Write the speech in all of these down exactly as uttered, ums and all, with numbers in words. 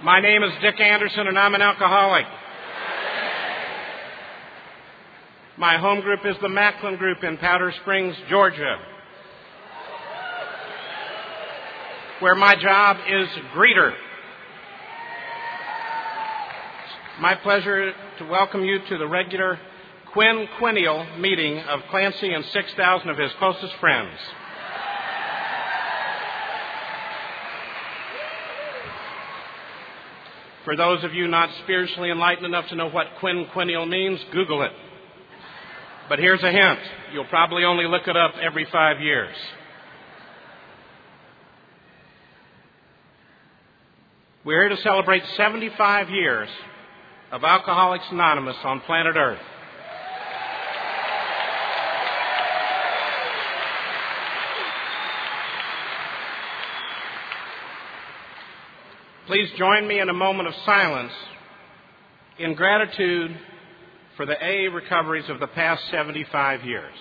My name is Dick Anderson, and I'm an alcoholic. My home group is the Macklin Group in Powder Springs, Georgia, where my job is greeter. My pleasure to welcome you to the regular quinquennial meeting of Clancy and six thousand of his closest friends. For those of you not spiritually enlightened enough to know what quinquennial means, Google it. But here's a hint. You'll probably only look it up every five years. We're here to celebrate seventy-five years of Alcoholics Anonymous on planet Earth. Please join me in a moment of silence in gratitude for the A A recoveries of the past seventy-five years.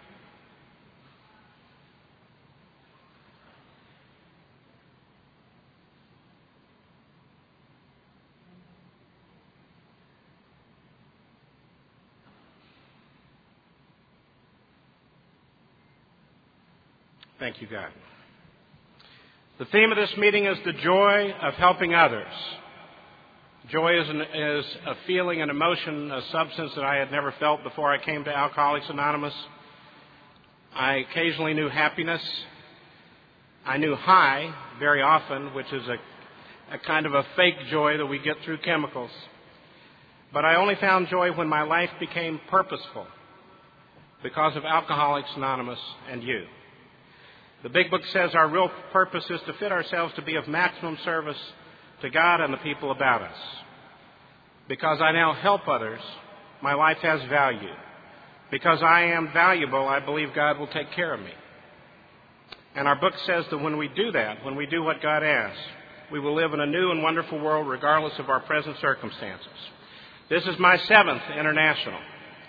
Thank you, God. The theme of this meeting is the joy of helping others. Joy is, an, is a feeling, an emotion, a substance that I had never felt before I came to Alcoholics Anonymous. I occasionally knew happiness. I knew high very often, which is a, a kind of a fake joy that we get through chemicals. But I only found joy when my life became purposeful because of Alcoholics Anonymous and you. The Big Book says our real purpose is to fit ourselves to be of maximum service to God and the people about us. Because I now help others, my life has value. Because I am valuable, I believe God will take care of me. And our book says that when we do that, when we do what God asks, we will live in a new and wonderful world regardless of our present circumstances. This is my seventh international.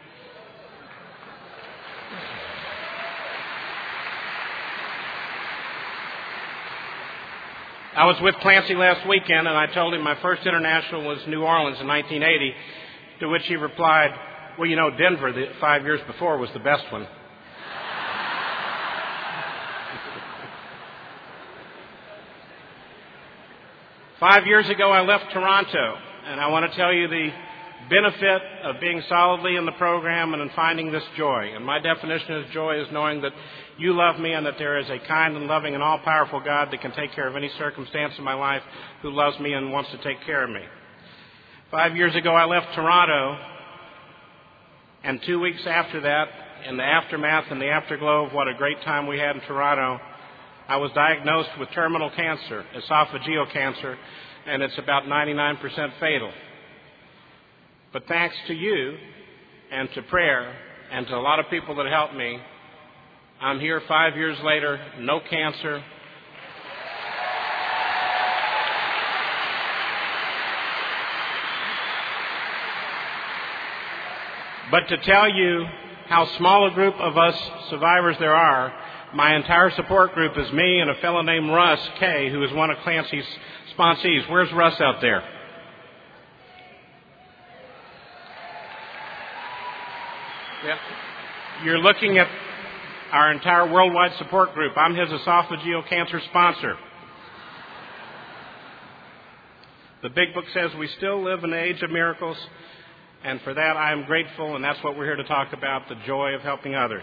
I was with Clancy last weekend, and I told him my first international was New Orleans in nineteen eighty, to which he replied, well, you know, Denver, the five years before, was the best one. Five years ago, I left Toronto, and I want to tell you the benefit of being solidly in the program and in finding this joy. And my definition of joy is knowing that you love me and that there is a kind and loving and all-powerful God that can take care of any circumstance in my life, who loves me and wants to take care of me. Five years ago, I left Toronto, and two weeks after that, in the aftermath and the afterglow of what a great time we had in Toronto, I was diagnosed with terminal cancer, esophageal cancer, and it's about ninety-nine percent fatal. But thanks to you and to prayer and to a lot of people that helped me, I'm here five years later, no cancer. But to tell you how small a group of us survivors there are, my entire support group is me and a fellow named Russ Kay, who is one of Clancy's sponsees. Where's Russ out there? Yep. You're looking at our entire worldwide support group. I'm his esophageal cancer sponsor. The Big Book says we still live in the age of miracles, and for that I am grateful, and that's what we're here to talk about, the joy of helping others.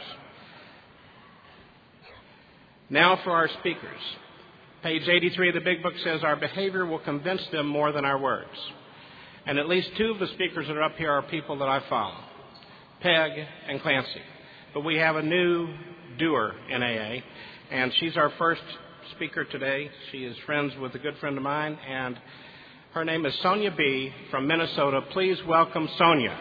Now for our speakers. Page eighty-three of the Big Book says our behavior will convince them more than our words. And at least two of the speakers that are up here are people that I follow, Peg and Clancy. But we have a new doer in A A, and she's our first speaker today. She is friends with a good friend of mine, and her name is Sonia B. from Minnesota. Please welcome Sonia.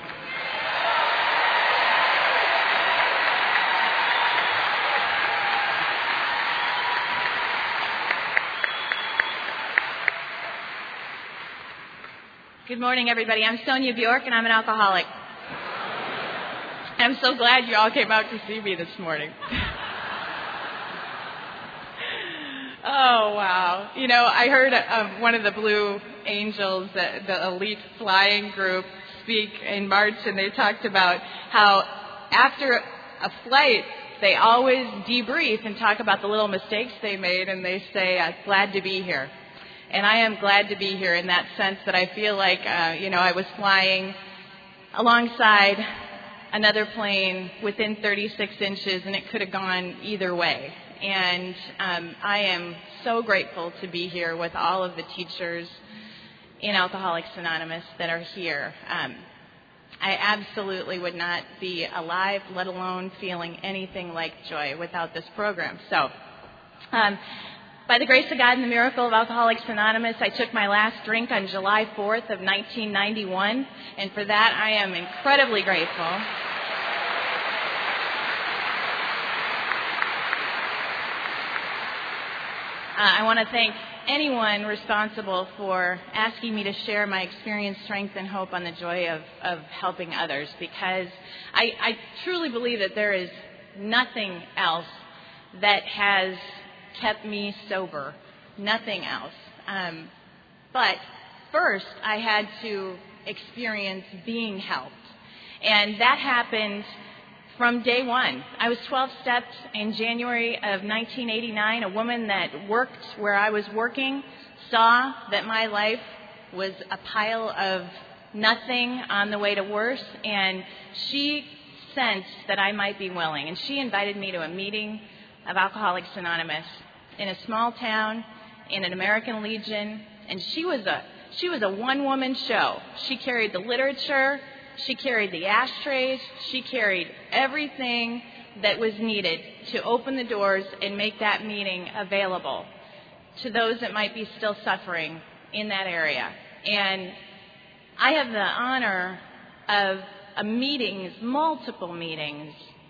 Good morning, everybody. I'm Sonia Bjork, and I'm an alcoholic. I'm so glad you all came out to see me this morning. uh, Oh, wow. You know, I heard of one of the Blue Angels, the, the elite flying group, speak in March, and they talked about how after a flight, they always debrief and talk about the little mistakes they made, and they say, uh, glad to be here. And I am glad to be here in that sense that I feel like, uh, you know, I was flying alongside another plane within thirty-six inches, and it could have gone either way. And um, I am so grateful to be here with all of the teachers in Alcoholics Anonymous that are here. Um, I absolutely would not be alive, let alone feeling anything like joy without this program. So, um, by the grace of God and the miracle of Alcoholics Anonymous, I took my last drink on July fourth of nineteen ninety-one, and for that I am incredibly grateful. Uh, I want to thank anyone responsible for asking me to share my experience, strength, and hope on the joy of, of helping others, because I, I truly believe that there is nothing else that has kept me sober, nothing else. Um, but first, I had to experience being helped, and that happened from day one. I was twelve stepped in January of nineteen eighty-nine. A woman that worked where I was working saw that my life was a pile of nothing on the way to worse, and she sensed that I might be willing. And she invited me to a meeting of Alcoholics Anonymous in a small town in an American Legion, and she was a she was a one-woman show. She carried the literature. She carried the ashtrays. She carried everything that was needed to open the doors and make that meeting available to those that might be still suffering in that area. And I have the honor of a meetings, multiple meetings,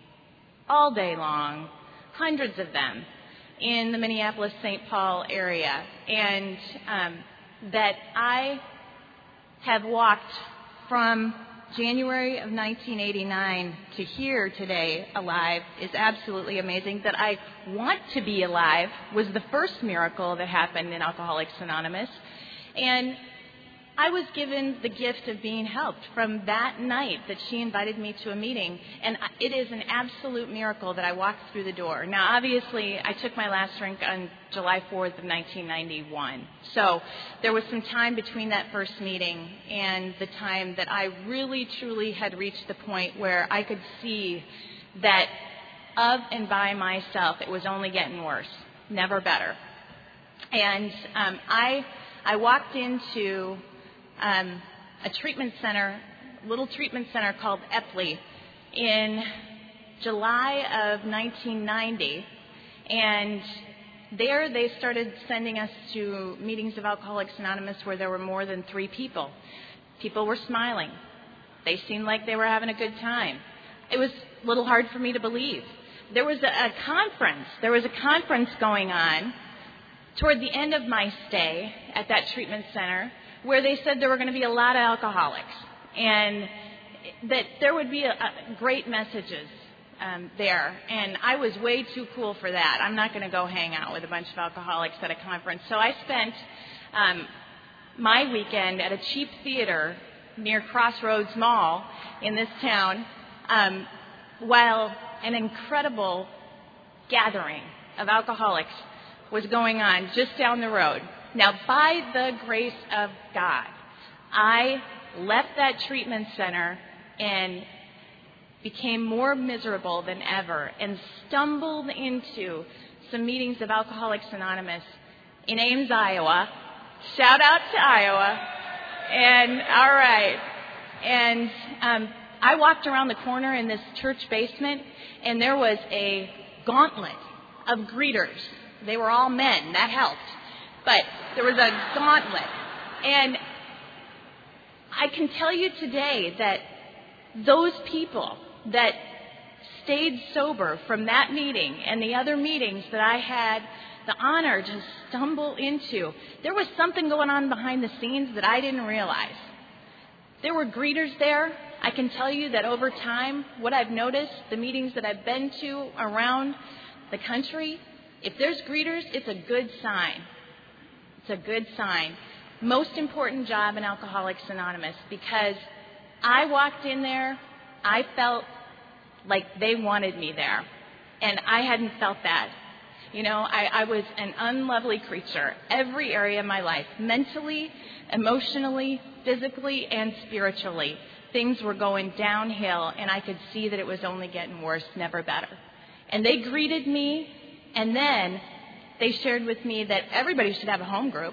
all day long, hundreds of them, in the Minneapolis-Saint Paul area. And um, that I have walked from January of nineteen eighty-nine to here today alive is absolutely amazing. That I want to be alive was the first miracle that happened in Alcoholics Anonymous. And I was given the gift of being helped from that night that she invited me to a meeting. And it is an absolute miracle that I walked through the door. Now, obviously, I took my last drink on July fourth of nineteen ninety-one. So there was some time between that first meeting and the time that I really, truly had reached the point where I could see that of and by myself, it was only getting worse, never better. And um, I, I walked into Um, a treatment center, little treatment center called Epley in July of nineteen ninety, and there they started sending us to meetings of Alcoholics Anonymous where there were more than three people. People were smiling. They seemed like they were having a good time. It was a little hard for me to believe. There was a, a conference. There was a conference going on toward the end of my stay at that treatment center, where they said there were going to be a lot of alcoholics and that there would be a, a great messages um, there. And I was way too cool for that. I'm not going to go hang out with a bunch of alcoholics at a conference. So I spent um, my weekend at a cheap theater near Crossroads Mall in this town um, while an incredible gathering of alcoholics was going on just down the road. Now, by the grace of God, I left that treatment center and became more miserable than ever and stumbled into some meetings of Alcoholics Anonymous in Ames, Iowa. Shout out to Iowa. And, all right. And um, I walked around the corner in this church basement, and there was a gauntlet of greeters. They were all men. That helped. But there was a gauntlet. And I can tell you today that those people that stayed sober from that meeting and the other meetings that I had the honor to stumble into, there was something going on behind the scenes that I didn't realize. There were greeters there. I can tell you that over time, what I've noticed, the meetings that I've been to around the country, If there's greeters, it's a good sign. It's a good sign. Most important job in Alcoholics Anonymous, because I walked in there, I felt like they wanted me there, and I hadn't felt that. You know, I, I was an unlovely creature, every area of my life, mentally, emotionally, physically, and spiritually. Things were going downhill, and I could see that it was only getting worse, never better. And they greeted me, and then they shared with me that everybody should have a home group.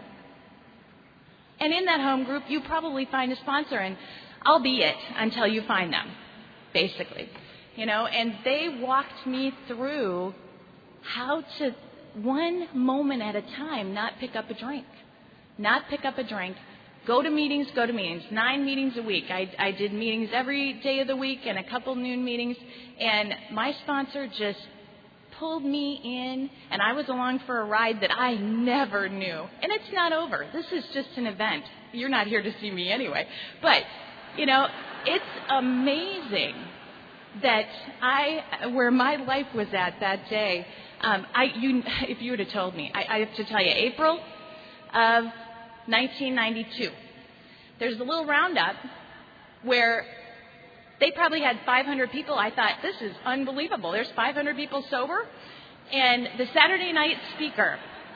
And in that home group, you probably find a sponsor, and I'll be it until you find them, basically. You know, and they walked me through how to, one moment at a time, not pick up a drink. Not pick up a drink. Go to meetings, go to meetings. Nine meetings a week. I, I did meetings every day of the week and a couple noon meetings. And my sponsor just pulled me in, and I was along for a ride that I never knew. And it's not over. This is just an event. You're not here to see me anyway. But, you know, it's amazing that I, where my life was at that day. Um, I, you, if you would have told me, I, I have to tell you, April of nineteen ninety-two, there's a little roundup where they probably had five hundred people. I thought, this is unbelievable. There's five hundred people sober. And the Saturday night speaker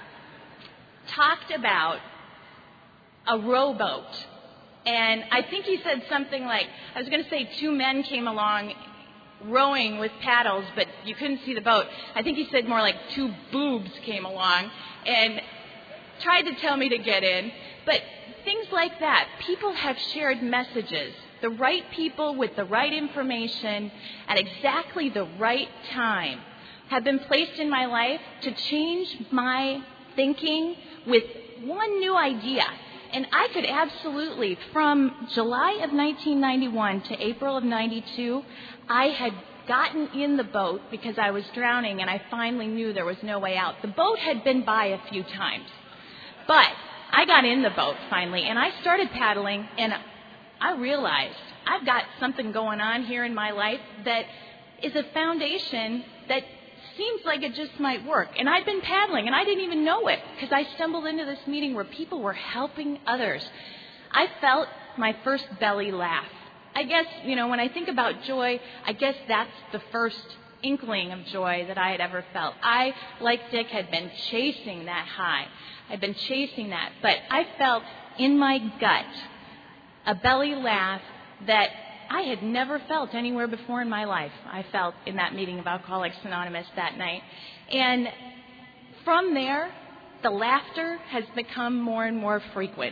talked about a rowboat. And I think he said something like, I was going to say two men came along rowing with paddles, but you couldn't see the boat. I think he said more like two boobs came along and tried to tell me to get in. But things like that. People have shared messages. The right people with the right information at exactly the right time have been placed in my life to change my thinking with one new idea. And I could absolutely, from July of nineteen ninety-one to April of ninety-two, I had gotten in the boat because I was drowning and I finally knew there was no way out. The boat had been by a few times, but I got in the boat finally and I started paddling, and I realized I've got something going on here in my life that is a foundation that seems like it just might work. And I'd been paddling, and I didn't even know it because I stumbled into this meeting where people were helping others. I felt my first belly laugh. I guess, you know, when I think about joy, I guess that's the first inkling of joy that I had ever felt. I, like Dick, had been chasing that high. I'd been chasing that. But I felt in my gut a belly laugh that I had never felt anywhere before in my life. I felt in that meeting of Alcoholics Anonymous that night. And from there, the laughter has become more and more frequent.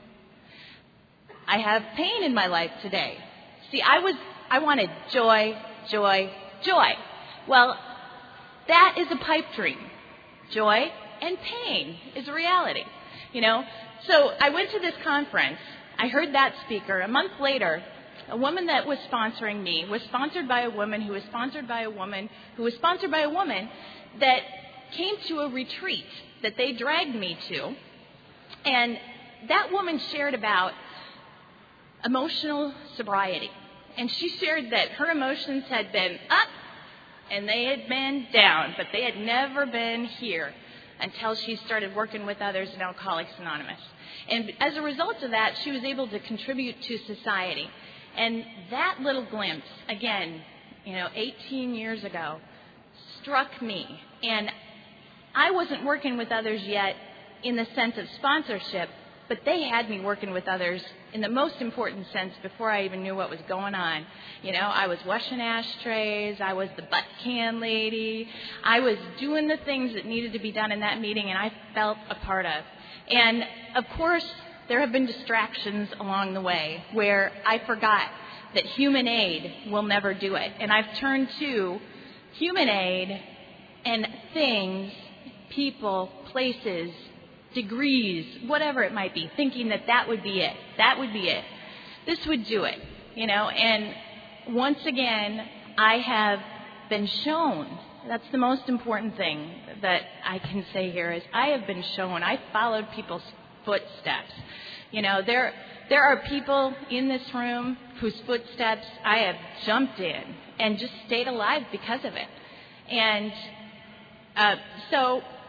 I have pain in my life today. See, I was I wanted joy, joy, joy. Well, that is a pipe dream. Joy and pain is a reality, you know. So I went to this conference. I heard that speaker. A month later, a woman that was sponsoring me was sponsored by a woman who was sponsored by a woman who was sponsored by a woman that came to a retreat that they dragged me to. And that woman shared about emotional sobriety. And she shared that her emotions had been up and they had been down, but they had never been here until she started working with others in Alcoholics Anonymous. And as a result of that, she was able to contribute to society. And that little glimpse, again, you know, eighteen years ago, struck me. And I wasn't working with others yet in the sense of sponsorship, but they had me working with others in the most important sense before I even knew what was going on. You know, I was washing ashtrays, I was the butt can lady, I was doing the things that needed to be done in that meeting, and I felt a part of. And, of course, there have been distractions along the way where I forgot that human aid will never do it. And I've turned to human aid and things, people, places, degrees, whatever it might be, thinking that that would be it. That would be it. This would do it, you know. And once again, I have been shown. That's the most important thing that I can say here is I have been shown. I followed people's footsteps. You know, there there are people in this room whose footsteps I have jumped in and just stayed alive because of it. And uh, so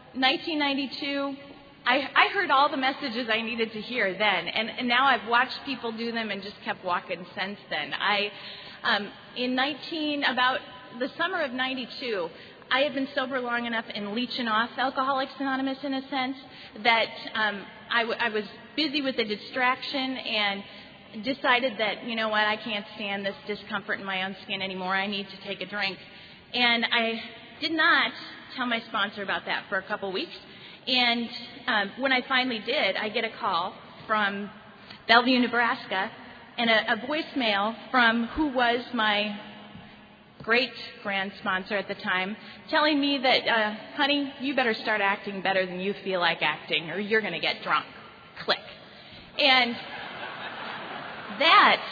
nineteen ninety-two, I, I heard all the messages I needed to hear then, and, and now I've watched people do them and just kept walking since then. I, um, in nineteen, about the summer of ninety-two, I had been sober long enough and leeching off Alcoholics Anonymous in a sense that um, I, w- I was busy with the distraction and decided that, you know what, I can't stand this discomfort in my own skin anymore. I need to take a drink. And I did not tell my sponsor about that for a couple weeks. And um, when I finally did, I get a call from Bellevue, Nebraska, and a, a voicemail from who was my great grand sponsor at the time, telling me that, uh, honey, you better start acting better than you feel like acting, or you're going to get drunk. Click. And that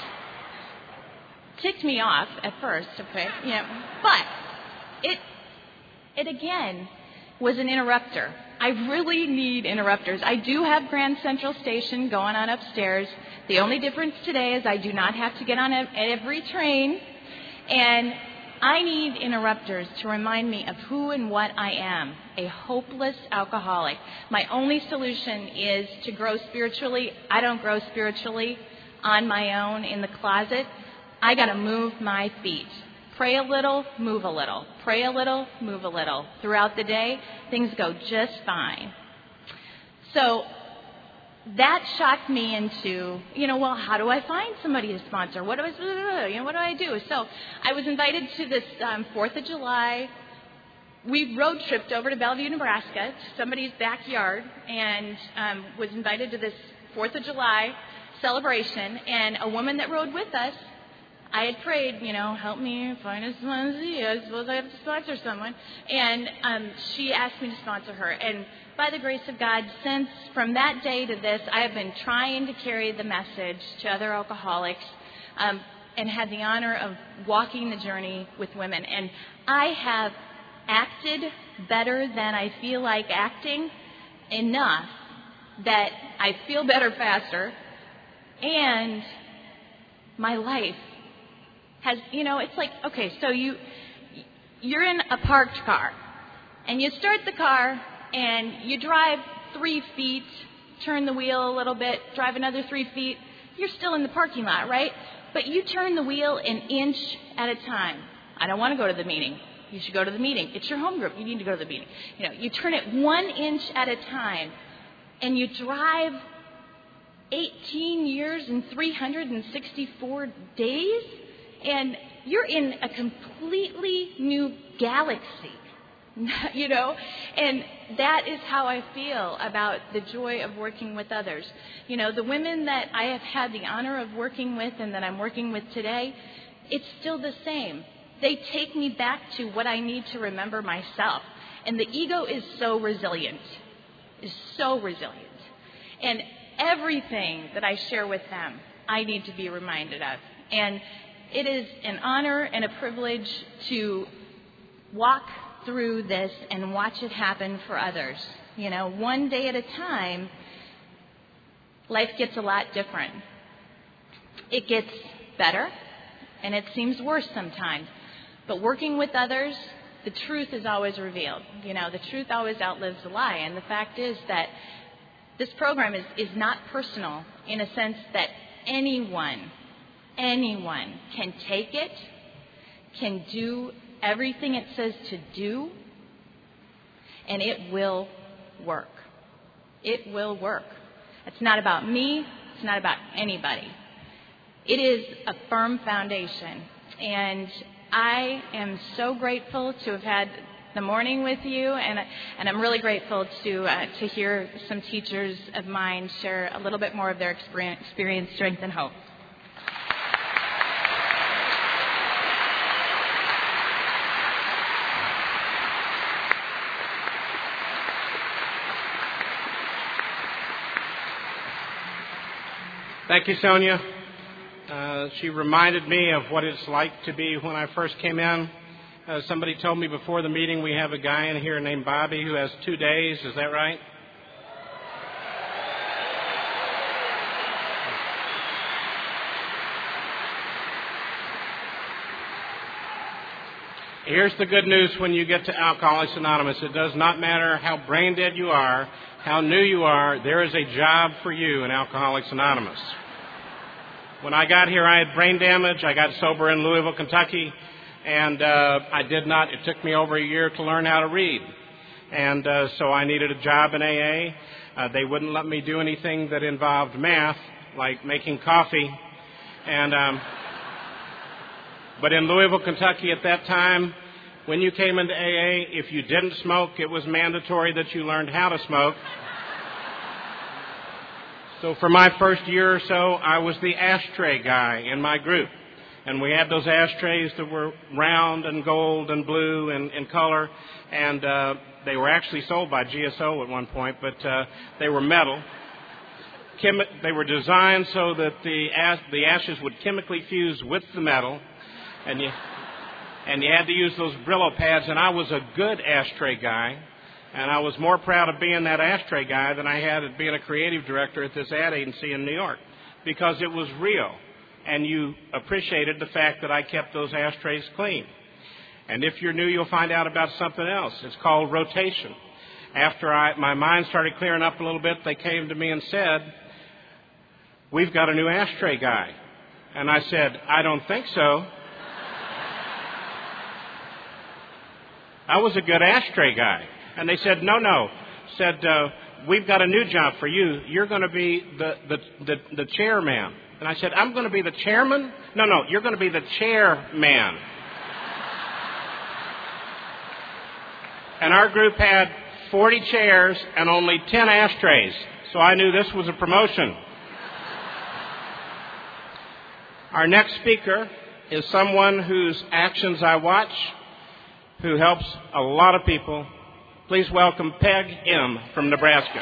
ticked me off at first, okay, you know, but it, it again was an interrupter. I really need interrupters. I do have Grand Central Station going on upstairs. The only difference today is I do not have to get on every train, and I need interrupters to remind me of who and what I am, a hopeless alcoholic. My only solution is to grow spiritually. I don't grow spiritually on my own in the closet. I got to move my feet. Pray a little, move a little. Pray a little, move a little. Throughout the day, things go just fine. So that shocked me into, you know, well, how do I find somebody to sponsor? What do I, you know, what do I do? So I was invited to this um, fourth of July. We road tripped over to Bellevue, Nebraska, to somebody's backyard, and um, was invited to this fourth of July celebration. And a woman that rode with us, I had prayed, you know, help me find a sponsor. I suppose I have to sponsor someone. And um, she asked me to sponsor her. And by the grace of God, since from that day to this, I have been trying to carry the message to other alcoholics um, and had the honor of walking the journey with women. And I have acted better than I feel like acting enough that I feel better faster, and my life has, you know, it's like, okay, so you, you're in a parked car, and you start the car, and you drive three feet, turn the wheel a little bit, drive another three feet, you're still in the parking lot, right? But you turn the wheel an inch at a time. I don't want to go to the meeting. You should go to the meeting. It's your home group. You need to go to the meeting. You know, you turn it one inch at a time, and you drive eighteen years and three hundred sixty-four days, and you're in a completely new galaxy, you know? And that is how I feel about the joy of working with others. You know, the women that I have had the honor of working with and that I'm working with today, it's still the same. They take me back to what I need to remember myself. And the ego is so resilient, is so resilient. And everything that I share with them, I need to be reminded of. And it is an honor and a privilege to walk through this and watch it happen for others. You know, one day at a time, life gets a lot different. It gets better, and it seems worse sometimes. But working with others, the truth is always revealed. You know, the truth always outlives the lie. And the fact is that this program is, is not personal in a sense that anyone, anyone can take it, can do everything it says to do, and it will work. It will work. It's not about me. It's not about anybody. It is a firm foundation. And I am so grateful to have had the morning with you, and and I'm really grateful to uh, to hear some teachers of mine share a little bit more of their experience, experience, strength, and hope. Thank you, Sonia. Uh, she reminded me of what it's like to be when I first came in. Uh, somebody told me before the meeting we have a guy in here named Bobby who has two days. Is that right? Here's the good news when you get to Alcoholics Anonymous. It does not matter how brain dead you are, how new you are, there is a job for you in Alcoholics Anonymous. When I got here, I had brain damage. I got sober in Louisville, Kentucky, and uh, I did not, it took me over a year to learn how to read. And uh, so I needed a job in A A. Uh, they wouldn't let me do anything that involved math, like making coffee. And um, but in Louisville, Kentucky at that time, when you came into A A, if you didn't smoke, it was mandatory that you learned how to smoke. So for my first year or so, I was the ashtray guy in my group. And we had those ashtrays that were round and gold and blue and in color. And uh, they were actually sold by G S O at one point, but uh, they were metal. Chemi- they were designed so that the, ash- the ashes would chemically fuse with the metal. And you, and you had to use those Brillo pads. And I was a good ashtray guy. And I was more proud of being that ashtray guy than I had of being a creative director at this ad agency in New York, because it was real, and you appreciated the fact that I kept those ashtrays clean. And if you're new, you'll find out about something else. It's called rotation. After I, my mind started clearing up a little bit, they came to me and said, "We've got a new ashtray guy." And I said, "I don't think so. I was a good ashtray guy." And they said, no, no, said, uh, "We've got a new job for you. You're going to be the, the, the, the chairman." And I said, "I'm going to be the chairman?" "No, no, you're going to be the chairman." And our group had forty chairs and only ten ashtrays. So I knew this was a promotion. Our next speaker is someone whose actions I watch, who helps a lot of people. Please welcome Peg M. from Nebraska.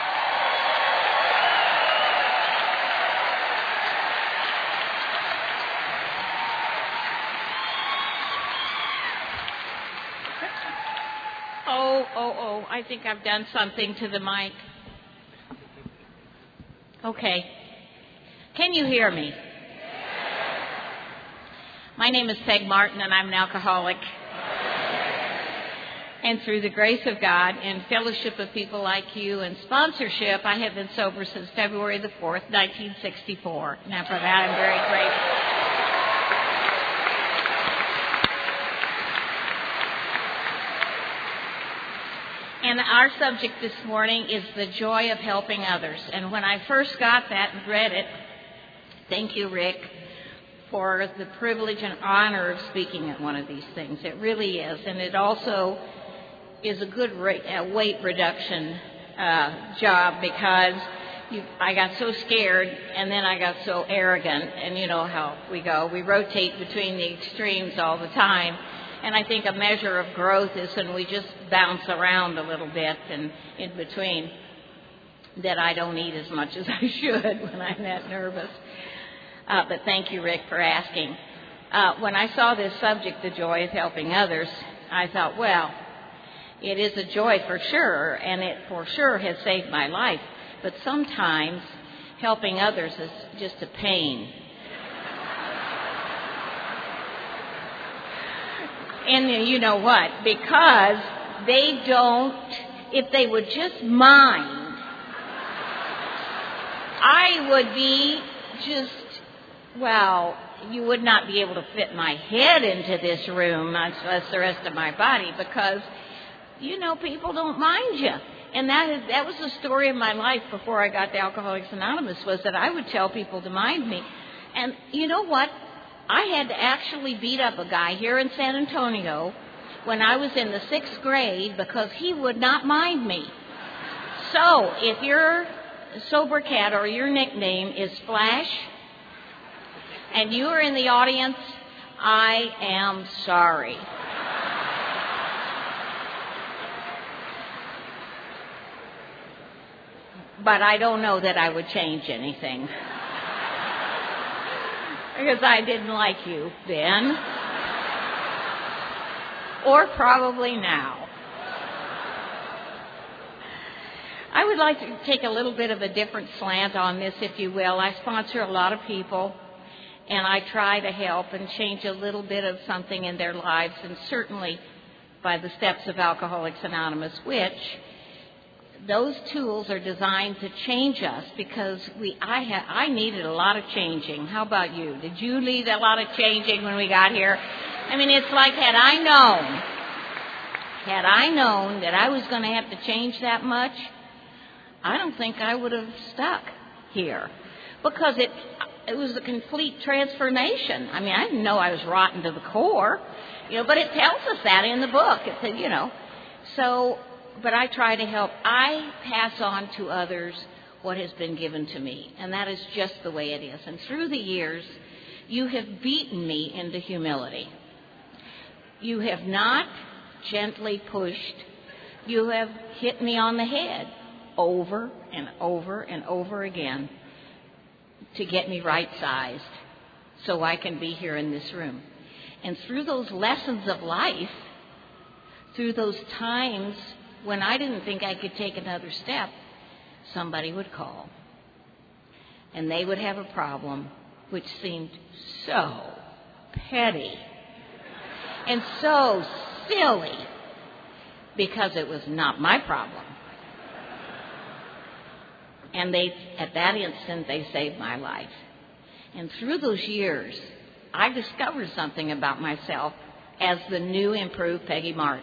Oh, oh, oh, I think I've done something to the mic. Okay. Can you hear me? My name is Peg Martin, and I'm an alcoholic. And through the grace of God and fellowship of people like you and sponsorship, I have been sober since February the fourth, nineteen sixty-four. Now, for that, I'm very grateful. And our subject this morning is the joy of helping others. And when I first got that and read it, thank you, Rick, for the privilege and honor of speaking at one of these things. It really is. And it also is a good rate, uh, weight reduction uh, job, because you, I got so scared and then I got so arrogant, and you know how we go. We rotate between the extremes all the time, and I think a measure of growth is when we just bounce around a little bit and in between, that I don't eat as much as I should when I'm that nervous. Uh, but thank you, Rick, for asking. Uh, when I saw this subject, the joy of helping others, I thought, well, it is a joy for sure, and it for sure has saved my life. But sometimes helping others is just a pain. And you know what? Because they don't, if they would just mind, I would be just, well, you would not be able to fit my head into this room, much less the rest of my body, because you know, people don't mind you. And that is, that was the story of my life before I got to Alcoholics Anonymous, was that I would tell people to mind me. And you know what? I had to actually beat up a guy here in San Antonio when I was in the sixth grade because he would not mind me. So if your sober cat or your nickname is Flash and you are in the audience, I am sorry. But I don't know that I would change anything. Because I didn't like you then. Or probably now. I would like to take a little bit of a different slant on this, if you will. I sponsor a lot of people. and I try to help and change a little bit of something in their lives, and certainly by the steps of Alcoholics Anonymous, which those tools are designed to change us, because we I ha, I needed a lot of changing. How about you? Did you need a lot of changing when we got here? I mean, it's like, had I known, had I known that I was going to have to change that much, I don't think I would have stuck here, because it it was a complete transformation. I mean, I didn't know I was rotten to the core, you know, but it tells us that in the book. It said, you know, so. But I try to help. I pass on to others what has been given to me, and that is just the way it is. And through the years, you have beaten me into humility. You have not gently pushed. You have hit me on the head over and over and over again to get me right-sized so I can be here in this room. And through those lessons of life, through those times when I didn't think I could take another step, somebody would call. And they would have a problem which seemed so petty and so silly, because it was not my problem. And they, at that instant, they saved my life. And through those years, I discovered something about myself as the new, improved Peggy Martin.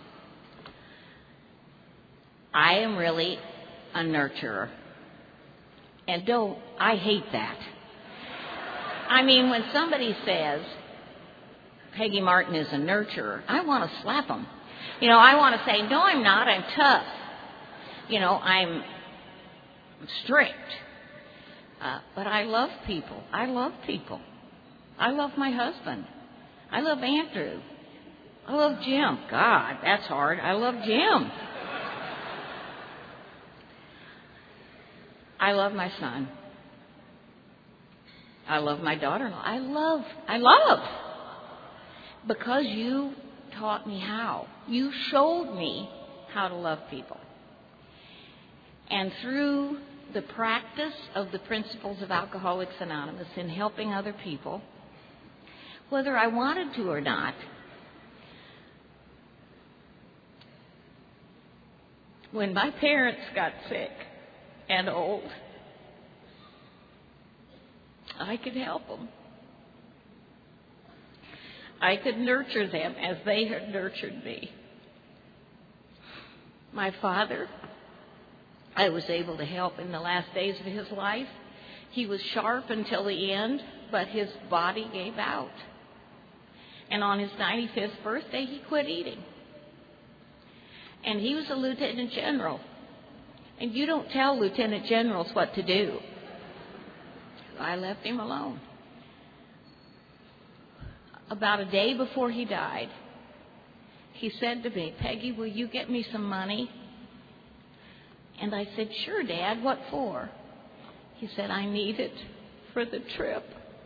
I am really a nurturer. And don't, I hate that. I mean, when somebody says Peggy Martin is a nurturer, I want to slap them. You know, I want to say, no, I'm not. I'm tough. You know, I'm strict. Uh, but I love people. I love people. I love my husband. I love Andrew. I love Jim. God, that's hard. I love Jim. I love my son. I love my daughter-in-law. I love, I love. Because you taught me how. You showed me how to love people. And through the practice of the principles of Alcoholics Anonymous in helping other people, whether I wanted to or not, when my parents got sick and old, I could help them. I could nurture them as they had nurtured me. My father, I was able to help in the last days of his life. He was sharp until the end, but his body gave out. And on his ninety-fifth birthday, he quit eating. And he was a lieutenant general. And you don't tell lieutenant generals what to do. I left him alone. About a day before he died, he said to me, Peggy, will you get me some money? And I said, sure, Dad, what for? He said, I need it for the trip.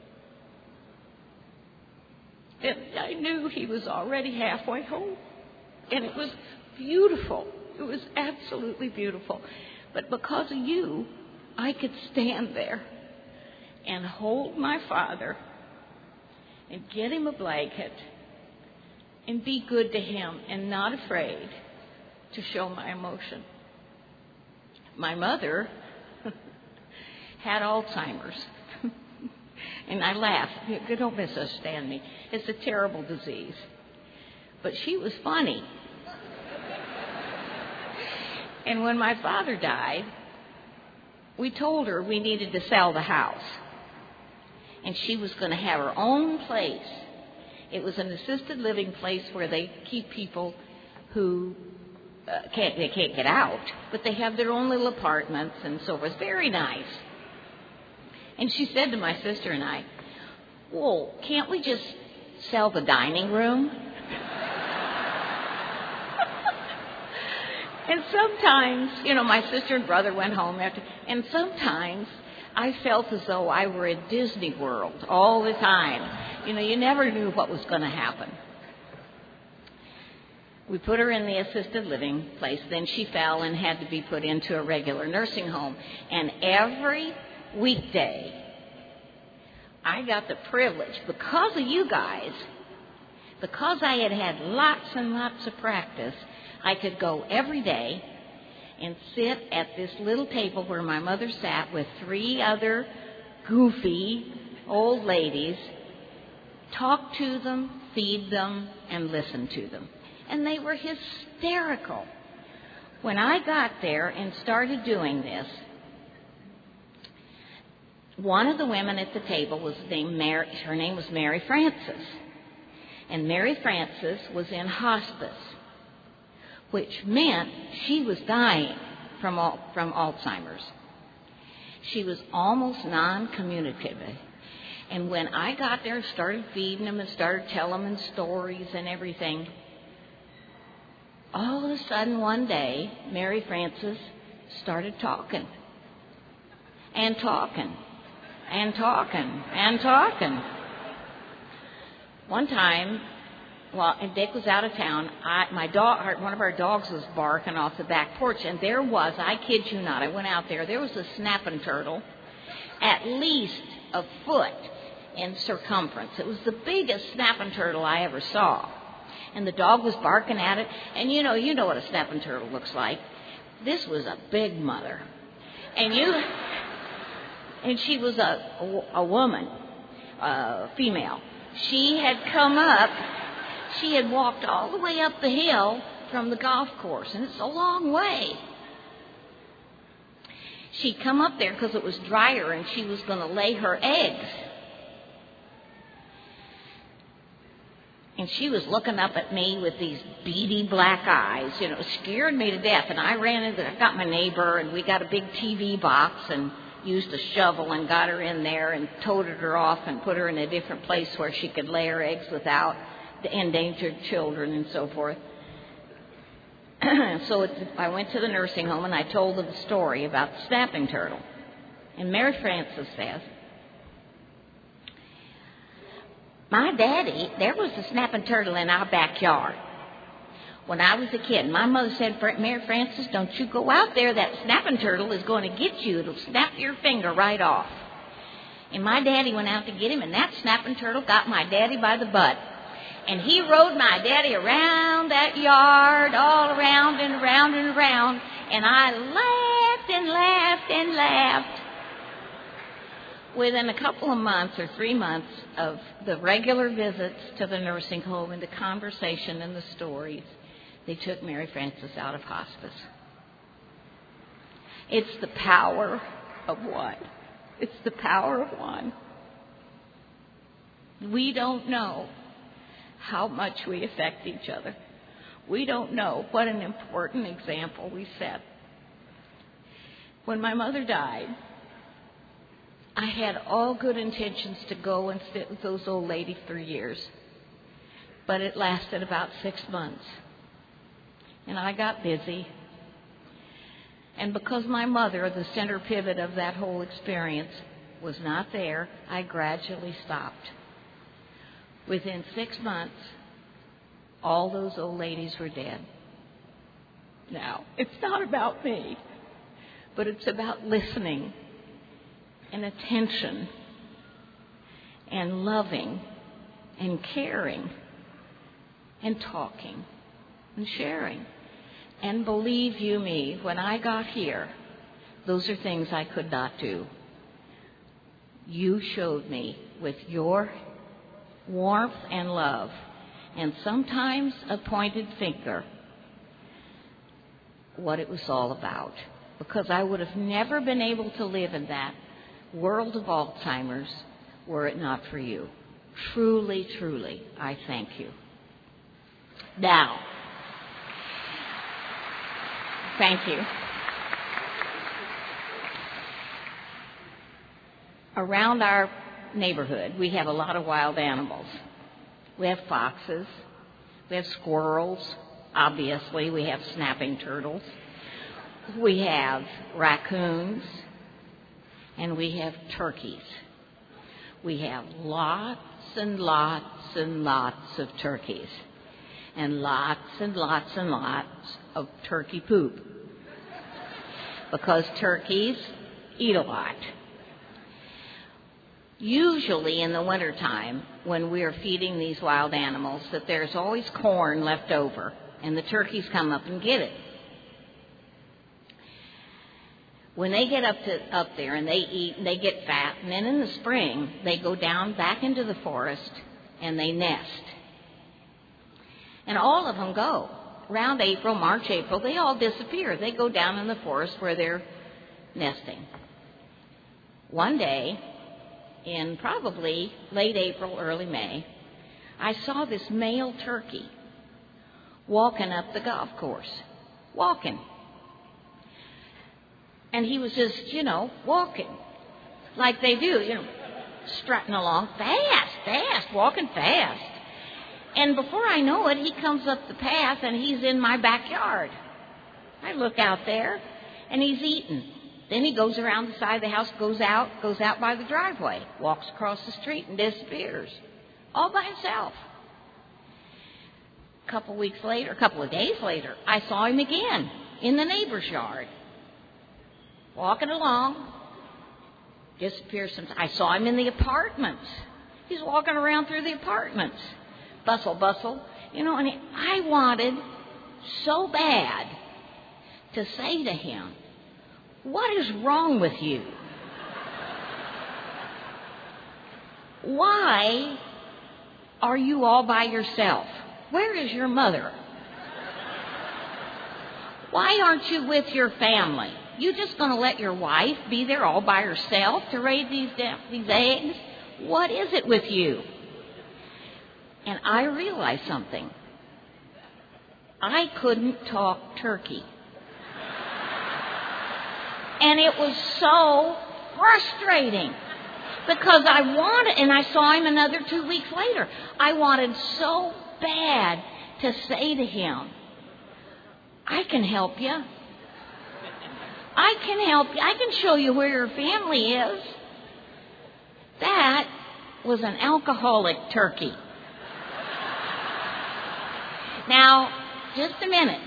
And I knew he was already halfway home. And it was beautiful. It was absolutely beautiful. But because of you, I could stand there and hold my father and get him a blanket and be good to him and not afraid to show my emotion. My mother had Alzheimer's. And I laugh. Don't misunderstand me. It's a terrible disease. But she was funny. And when my father died, we told her we needed to sell the house. And she was going to have her own place. It was an assisted living place where they keep people who uh, can't, they can't get out, but they have their own little apartments and so forth. Very nice. And she said to my sister and I, well, can't we just sell the dining room? And sometimes, you know, my sister and brother went home after, and sometimes I felt as though I were at Disney World all the time. You know, you never knew what was going to happen. We put her in the assisted living place. Then she fell and had to be put into a regular nursing home. And every weekday, I got the privilege, because of you guys, because I had had lots and lots of practice, I could go every day and sit at this little table where my mother sat with three other goofy old ladies, talk to them, feed them, and listen to them. And they were hysterical. When I got there and started doing this, one of the women at the table was named Mary, her name was Mary Frances. And Mary Frances was in hospice, which meant she was dying from, from Alzheimer's. She was almost non-communicative. And when I got there, started feeding them and started telling them stories and everything, all of a sudden one day, Mary Frances started talking and talking and talking and talking. One time, well, and Dick was out of town, I, my dog, one of our dogs was barking off the back porch, and there was, I kid you not, I went out there, there was a snapping turtle at least a foot in circumference. It was the biggest snapping turtle I ever saw. And the dog was barking at it, and you know, you know what a snapping turtle looks like. This was a big mother. And you, and she was a, a, a woman, a female. She had come up, she had walked all the way up the hill from the golf course, and it's a long way. She'd come up there because it was drier and she was going to lay her eggs. And she was looking up at me with these beady black eyes, you know, scared me to death. And I ran into, I got my neighbor, and we got a big T V box and used a shovel and got her in there and toted her off and put her in a different place where she could lay her eggs without the endangered children and so forth. So it, I went to the nursing home and I told them the story about the snapping turtle. And Mary Frances says, my daddy, there was a snapping turtle in our backyard when I was a kid. My mother said, Mary Frances, don't you go out there. That snapping turtle is going to get you. It'll snap your finger right off. And my daddy went out to get him, and that snapping turtle got my daddy by the butt. And he rode my daddy around that yard, all around and around and around. And I laughed and laughed and laughed. Within a couple of months or three months of the regular visits to the nursing home and the conversation and the stories, they took Mary Frances out of hospice. It's the power of one. It's the power of one. We don't know how much we affect each other. We don't know what an important example we set. When my mother died, I had all good intentions to go and sit with those old ladies for years. But it lasted about six months. And I got busy. And because my mother, the center pivot of that whole experience, was not there, I gradually stopped. Within six months, all those old ladies were dead. Now, it's not about me, but it's about listening and attention and loving and caring and talking and sharing. And believe you me, when I got here, those are things I could not do. You showed me with your warmth and love, and sometimes a pointed finger, what it was all about. Because I would have never been able to live in that world of Alzheimer's were it not for you. Truly, truly, I thank you. Now, thank you. Around our neighborhood, we have a lot of wild animals. We have foxes, we have squirrels, obviously, we have snapping turtles, we have raccoons, and we have turkeys. We have lots and lots and lots of turkeys, and lots and lots and lots of turkey poop, because turkeys eat a lot. usually in the wintertime when we're feeding these wild animals, that there's always corn left over, and the turkeys come up and get it. When they get up to up there and they eat and they get fat, and then in the spring they go down back into the forest and they nest. And all of them go. Around April, March, April, they all disappear. They go down in the forest where they're nesting. One day, in probably late April, early May, I saw this male turkey walking up the golf course. Walking. And he was just, you know, walking. Like they do, you know, strutting along fast, fast, walking fast. And before I know it, he comes up the path and he's in my backyard. I look out there and he's eating. Then he goes around the side of the house, goes out, goes out by the driveway, walks across the street and disappears. All by himself. A couple weeks later, a couple of days later, I saw him again in the neighbor's yard. Walking along, disappears sometimes. I saw him in the apartments. He's walking around through the apartments. Bustle, bustle. You know, and I wanted so bad to say to him, what is wrong with you? Why are you all by yourself? Where is your mother? Why aren't you with your family? You just going to let your wife be there all by herself to raise these, these eggs? What is it with you? And I realized something. I couldn't talk turkey. And it was so frustrating because I wanted, and I saw him another two weeks later. I wanted so bad to say to him, I can help you. I can help you. I can show you where your family is. That was an alcoholic turkey. Now, just a minute.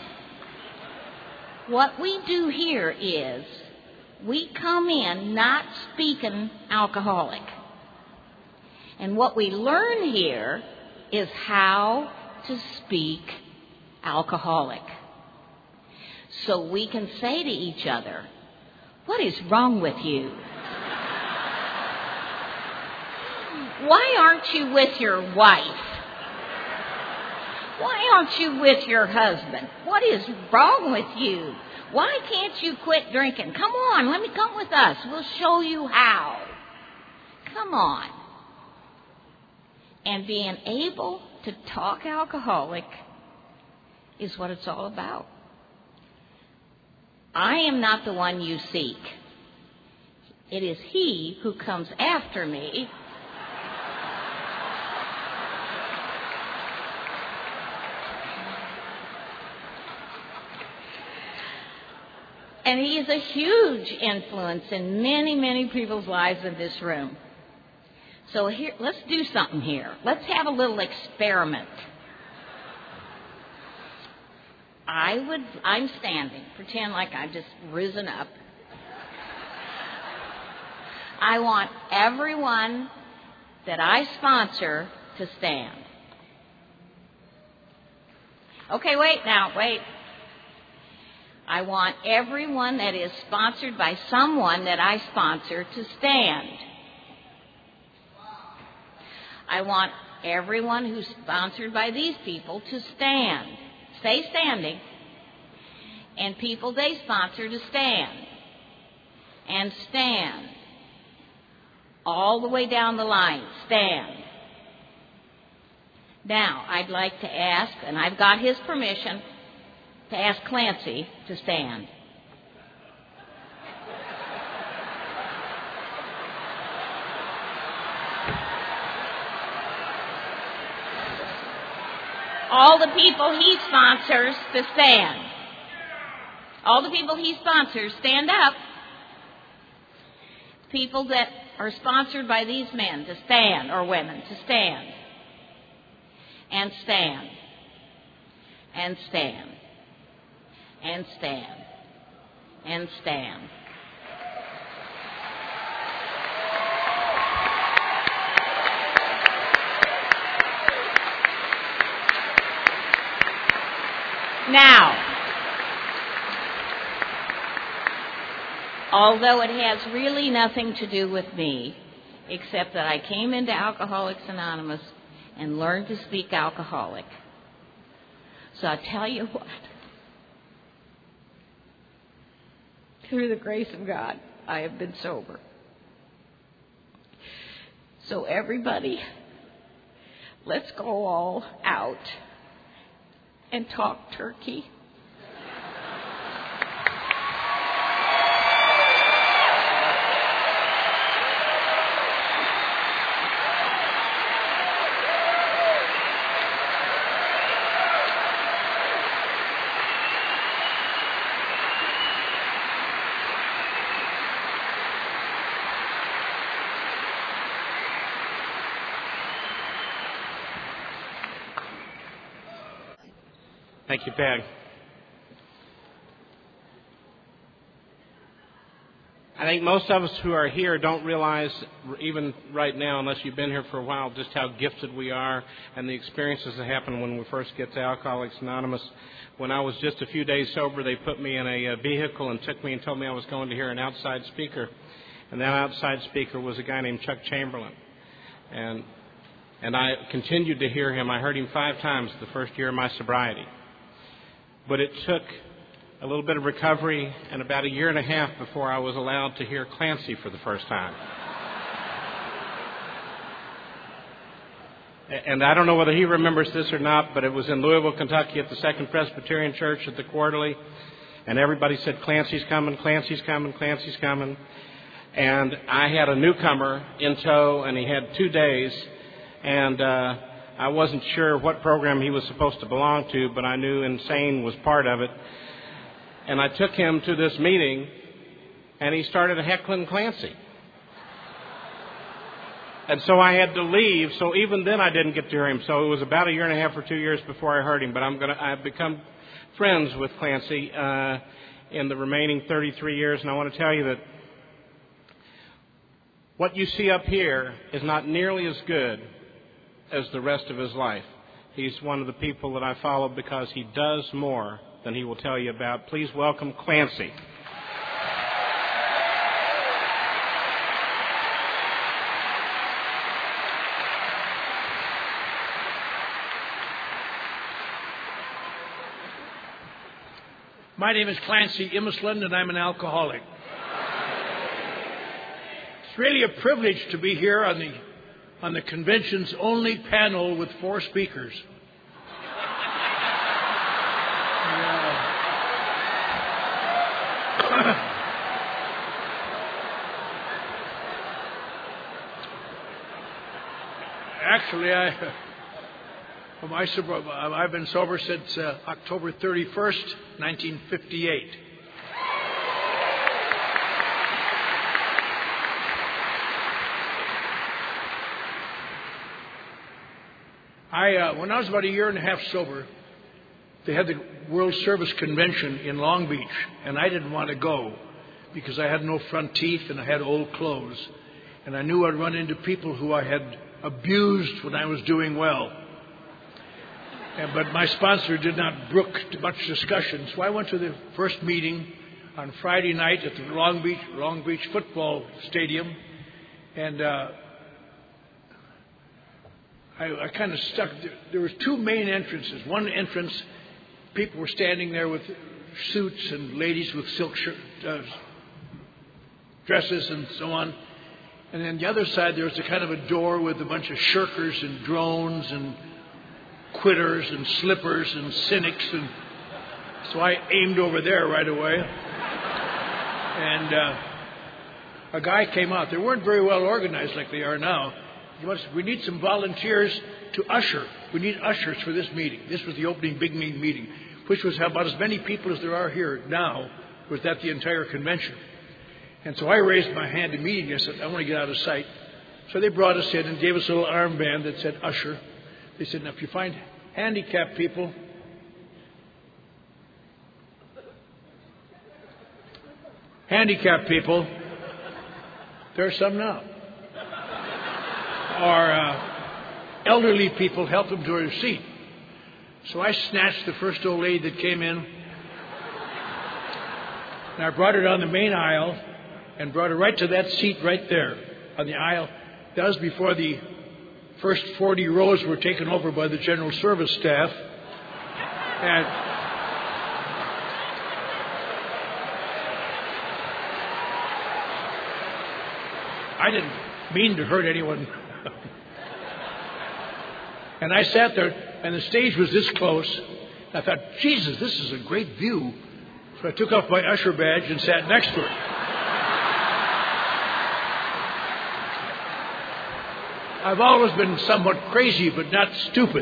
What we do here is we come in not speaking alcoholic. And what we learn here is how to speak alcoholic. So we can say to each other, what is wrong with you? Why aren't you with your wife? Why aren't you with your husband? What is wrong with you? Why can't you quit drinking? Come on, let me come with us. We'll show you how. Come on. And being able to talk alcoholic is what it's all about. I am not the one you seek. It is he who comes after me. And he is a huge influence in many, many people's lives in this room. So here, let's do something here. Let's have a little experiment. I would, I'm standing. Pretend like I've just risen up. I want everyone that I sponsor to stand. Okay, wait now, wait. I want everyone that is sponsored by someone that I sponsor to stand. I want everyone who's sponsored by these people to stand. Stay standing. And people they sponsor to stand. And stand. All the way down the line. Stand. Now, I'd like to ask, and I've got his permission, to ask Clancy to stand. All the people he sponsors to stand. All the people he sponsors, stand up. People that are sponsored by these men to stand, or women to stand. And stand. And stand. And stand. And stand. Now, although it has really nothing to do with me, except that I came into Alcoholics Anonymous and learned to speak alcoholic. So I'll tell you what, through the grace of God, I have been sober. So everybody, let's go all out and talk turkey. Thank you, Peg. I think most of us who are here don't realize, even right now, unless you've been here for a while, just how gifted we are and the experiences that happen when we first get to Alcoholics Anonymous. When I was just a few days sober, they put me in a vehicle and took me and told me I was going to hear an outside speaker. And that outside speaker was a guy named Chuck Chamberlain. And, and I continued to hear him. I heard him five times the first year of my sobriety. But it took a little bit of recovery and about a year and a half before I was allowed to hear Clancy for the first time. And I don't know whether he remembers this or not, but it was in Louisville, Kentucky at the Second Presbyterian Church at the Quarterly. And everybody said, Clancy's coming, Clancy's coming, Clancy's coming. And I had a newcomer in tow, and he had two days. And uh, I wasn't sure what program he was supposed to belong to, but I knew Insane was part of it. And I took him to this meeting, and he started heckling Clancy. And so I had to leave, so even then I didn't get to hear him. So it was about a year and a half or two years before I heard him. But I'm gonna, I've become friends with Clancy uh, in the remaining thirty-three years, and I want to tell you that what you see up here is not nearly as good as the rest of his life. He's one of the people that I follow because he does more than he will tell you about. Please welcome Clancy. My name is Clancy Immisland, and I'm an alcoholic. It's really a privilege to be here on the on the convention's only panel with four speakers. Actually, I, my sober, I've been sober since uh, October thirty-first, nineteen fifty-eight. I, uh, when I was about a year and a half sober, they had the World Service Convention in Long Beach, and I didn't want to go because I had no front teeth and I had old clothes, and I knew I'd run into people who I had abused when I was doing well. And, but my sponsor did not brook much discussion, so I went to the first meeting on Friday night at the Long Beach Long Beach football stadium, and uh, I, I kind of stuck. There was two main entrances. One entrance, people were standing there with suits and ladies with silk shirt, uh, dresses and so on. And then the other side, there was a kind of a door with a bunch of shirkers and drones and quitters and slippers and cynics. And so I aimed over there right away. And uh, a guy came out. They weren't very well organized like they are now. He wants, we need some volunteers to usher. We need ushers for this meeting. This was the opening big meeting, which was about as many people as there are here now. Was that the entire convention? And so I raised my hand immediately. I said, I want to get out of sight. So they brought us in and gave us a little armband that said usher. They said, now if you find handicapped people, handicapped people, there are some now. Or uh, elderly people, help them to their seat. So I snatched the first old lady that came in, and I brought her down the main aisle and brought her right to that seat right there on the aisle. That was before the first forty rows were taken over by the general service staff. And I didn't mean to hurt anyone. And I sat there, and the stage was this close. I thought, Jesus, this is a great view. So I took off my usher badge and sat next to her. I've always been somewhat crazy, but not stupid.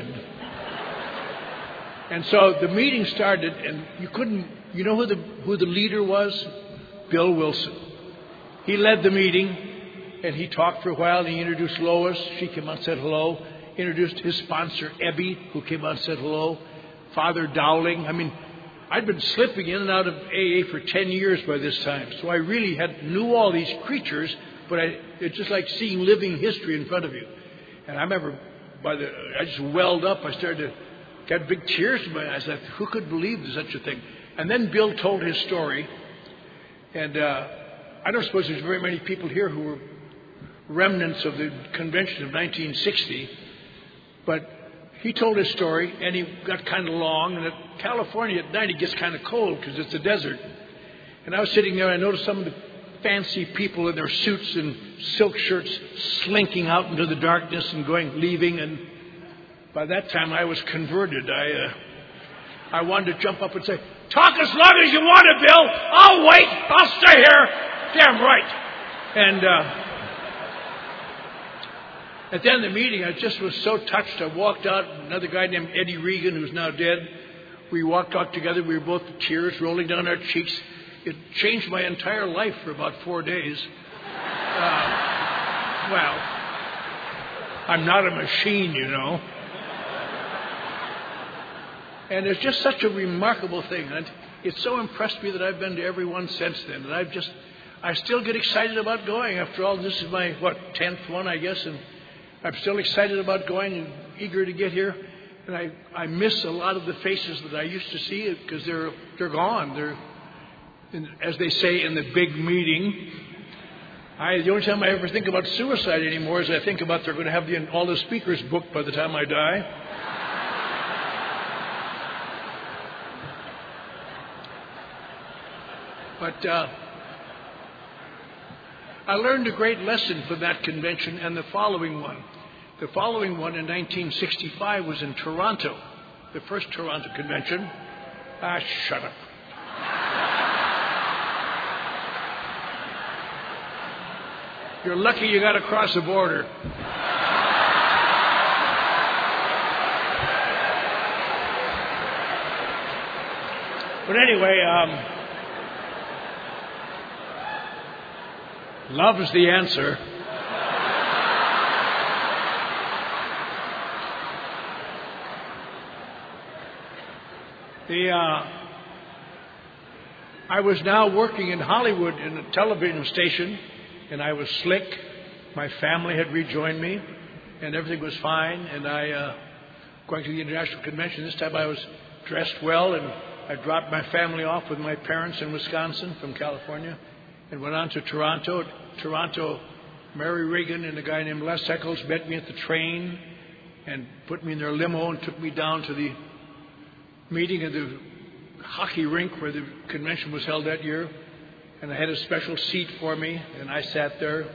And so the meeting started, and you couldn't, you know who the, who the leader was? Bill Wilson. He led the meeting, and he talked for a while, and he introduced Lois. She came out and said hello. Introduced his sponsor, Ebby, who came out and said hello. Father Dowling. I mean, I'd been slipping in and out of A A for ten years by this time, so I really had knew all these creatures, but I, it's just like seeing living history in front of you. And I remember, by the, I just welled up. I started to get big tears in my eyes. I thought, who could believe such a thing? And then Bill told his story, and uh, I don't suppose there's very many people here who were remnants of the convention of nineteen sixty. But he told his story, and he got kind of long. And at California at night, it gets kind of cold because it's a desert. And I was sitting there, and I noticed some of the fancy people in their suits and silk shirts slinking out into the darkness and going, leaving. And by that time, I was converted. I, uh, I wanted to jump up and say, talk as long as you want to, Bill. I'll wait. I'll stay here. Damn right. And uh, at the end of the meeting, I just was so touched. I walked out. Another guy named Eddie Regan, who's now dead, we walked out together. We were both with tears rolling down our cheeks. It changed my entire life for about four days. Uh, well, I'm not a machine, you know. And it's just such a remarkable thing. And it so impressed me that I've been to every one since then. And I've just, I still get excited about going. After all, this is my, what, tenth one, I guess. And I'm still excited about going and eager to get here. And I, I miss a lot of the faces that I used to see because they're, they're gone. They're, in, as they say in the big meeting. I, the only time I ever think about suicide anymore is I think about they're going to have the, all the speakers booked by the time I die. But uh, I learned a great lesson from that convention and the following one. The following one in nineteen sixty-five was in Toronto, the first Toronto convention. Ah, shut up. You're lucky you got to cross the border. But anyway, um, love is the answer. The uh, I was now working in Hollywood in a television station, and I was slick. My family had rejoined me, and everything was fine. And I, uh, going to the international convention, this time I was dressed well, and I dropped my family off with my parents in Wisconsin from California, and went on to Toronto. Toronto, Mary Regan and a guy named Les Eccles met me at the train and put me in their limo and took me down to the meeting at the hockey rink where the convention was held that year. And I had a special seat for me, and I sat there.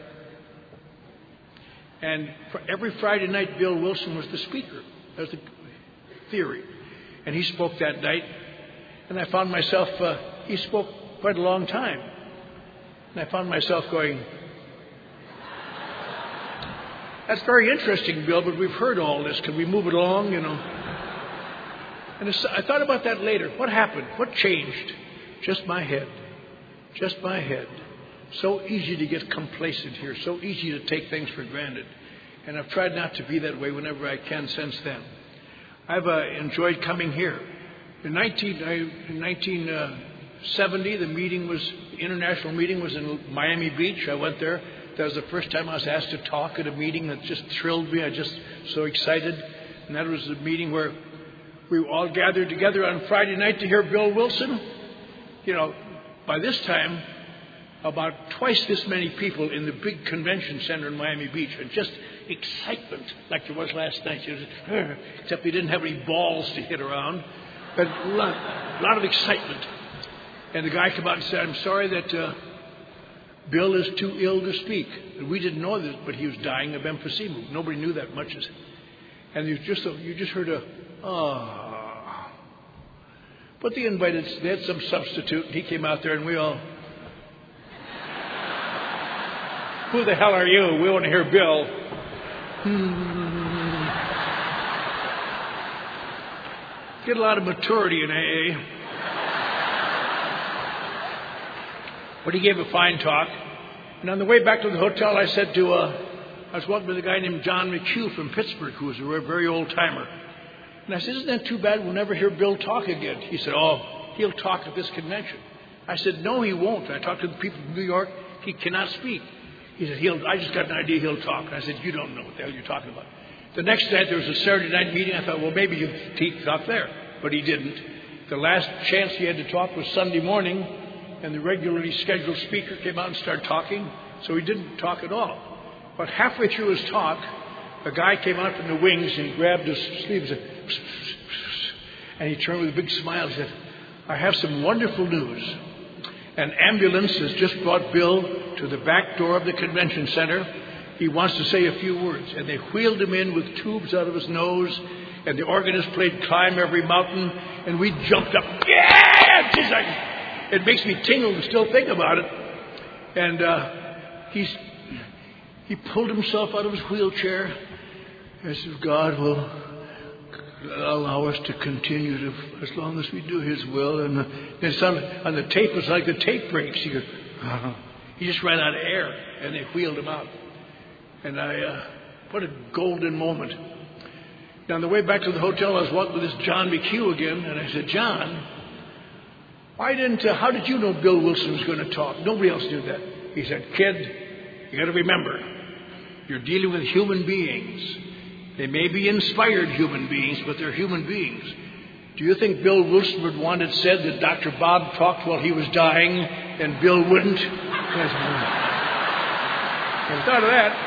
And for every Friday night, Bill Wilson was the speaker. That was the theory. And he spoke that night. And I found myself, uh, he spoke quite a long time. And I found myself going, that's very interesting, Bill, but we've heard all this. Can we move it along, you know? And I thought about that later. What happened? What changed? Just my head. Just my head. So easy to get complacent here. So easy to take things for granted. And I've tried not to be that way whenever I can since then. I've uh, enjoyed coming here. In nineteen, I, in nineteen seventy, the meeting was, the international meeting was in Miami Beach. I went there. That was the first time I was asked to talk at a meeting that just thrilled me. I just so excited. And that was the meeting where we were all gathered together on Friday night to hear Bill Wilson. You know, by this time, about twice this many people in the big convention center in Miami Beach, and just excitement like there was last night. Was, uh, except they didn't have any balls to hit around, but a lot, a lot of excitement. And the guy came out and said, "I'm sorry that uh, Bill is too ill to speak." And we didn't know this, but he was dying of emphysema. Nobody knew that much. And you just you just heard a ah. But they invited, they had some substitute, and he came out there, and we all. Who the hell are you? We want to hear Bill. Hmm. Get a lot of maturity in A A. But he gave a fine talk. And on the way back to the hotel, I said to, uh, I was walking with a guy named John McHugh from Pittsburgh, who was a very old timer. And I said, "Isn't that too bad? We'll never hear Bill talk again." He said, "Oh, he'll talk at this convention." I said, "No, he won't." I talked to the people from New York. He cannot speak. He said, he'll, I just got an idea he'll talk. And I said, "You don't know what the hell you're talking about." The next night, there was a Saturday night meeting. I thought, well, maybe he'd talk there. But he didn't. The last chance he had to talk was Sunday morning, and the regularly scheduled speaker came out and started talking. So he didn't talk at all. But halfway through his talk, a guy came out from the wings and grabbed his sleeve and said, pss, pss, pss, and he turned with a big smile and said, "I have some wonderful news. An ambulance has just brought Bill to the back door of the convention center. He wants to say a few words." And they wheeled him in with tubes out of his nose, and the organist played Climb Every Mountain, and we jumped up. Yeah! Just like, it makes me tingle to still think about it. And uh, he's, he pulled himself out of his wheelchair and said, "God will allow us to continue to, as long as we do His will." And it's on, on the tape, it's like the tape breaks. He goes, uh-huh. He just ran out of air, and they wheeled him out. And I, uh, what a golden moment. Now, on the way back to the hotel, I was walking with this John McHugh again, and I said, "John, why didn't, uh, how did you know Bill Wilson was going to talk? Nobody else knew that." He said, "Kid, you got to remember, you're dealing with human beings. They may be inspired human beings, but they're human beings. Do you think Bill Wilson would want it said that Doctor Bob talked while he was dying and Bill wouldn't?" I thought of that.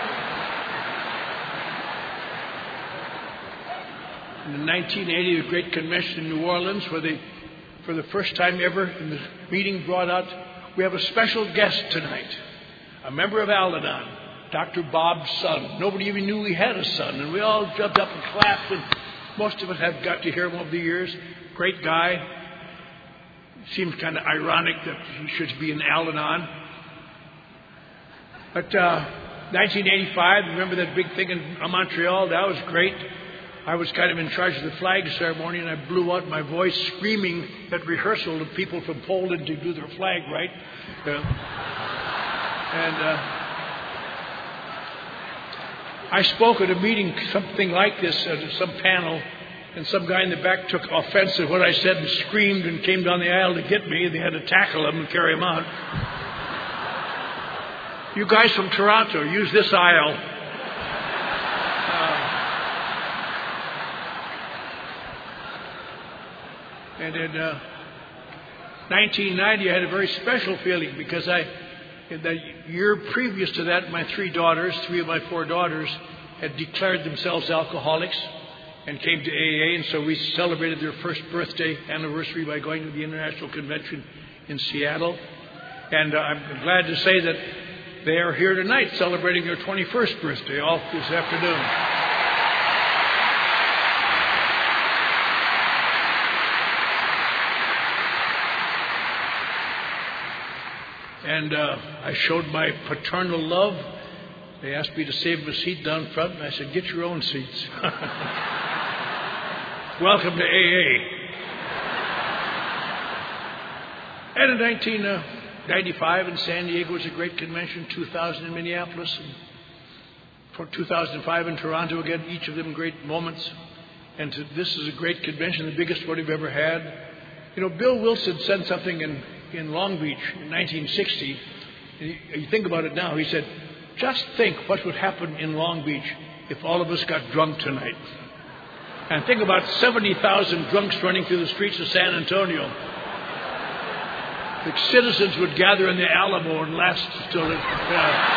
In nineteen eighty, the great convention in New Orleans, where they, for the first time ever, in the meeting brought out, "We have a special guest tonight, a member of Al-Anon, Doctor Bob's son." Nobody even knew he had a son, and we all jumped up and clapped, and most of us have got to hear him over the years. Great guy. Seems kind of ironic that he should be in Al-Anon. But uh, nineteen eighty-five, remember that big thing in Montreal? That was great. I was kind of in charge of the flag ceremony, and I blew out my voice screaming at rehearsal to people from Poland to do their flag right. Uh, and uh, I spoke at a meeting, something like this, at some panel, and some guy in the back took offense at what I said and screamed and came down the aisle to get me. They had to tackle him and carry him out. "You guys from Toronto, use this aisle." And in uh, nineteen ninety, I had a very special feeling because I, in the year previous to that, my three daughters, three of my four daughters, had declared themselves alcoholics and came to A A, and so we celebrated their first birthday anniversary by going to the International Convention in Seattle. And uh, I'm glad to say that they are here tonight celebrating their twenty-first birthday, all this afternoon. And uh, I showed my paternal love. They asked me to save a seat down front, and I said, "Get your own seats." Welcome to A A. And in nineteen ninety-five in San Diego was a great convention, two thousand in Minneapolis, and for two thousand five in Toronto again, each of them great moments. And to, this is a great convention, the biggest one we've ever had. You know, Bill Wilson said something in in Long Beach in nineteen sixty. You, you think about it now. He said, "Just think what would happen in Long Beach if all of us got drunk tonight." And think about seventy thousand drunks running through the streets of San Antonio. The citizens would gather in the Alamo and last till it... Uh,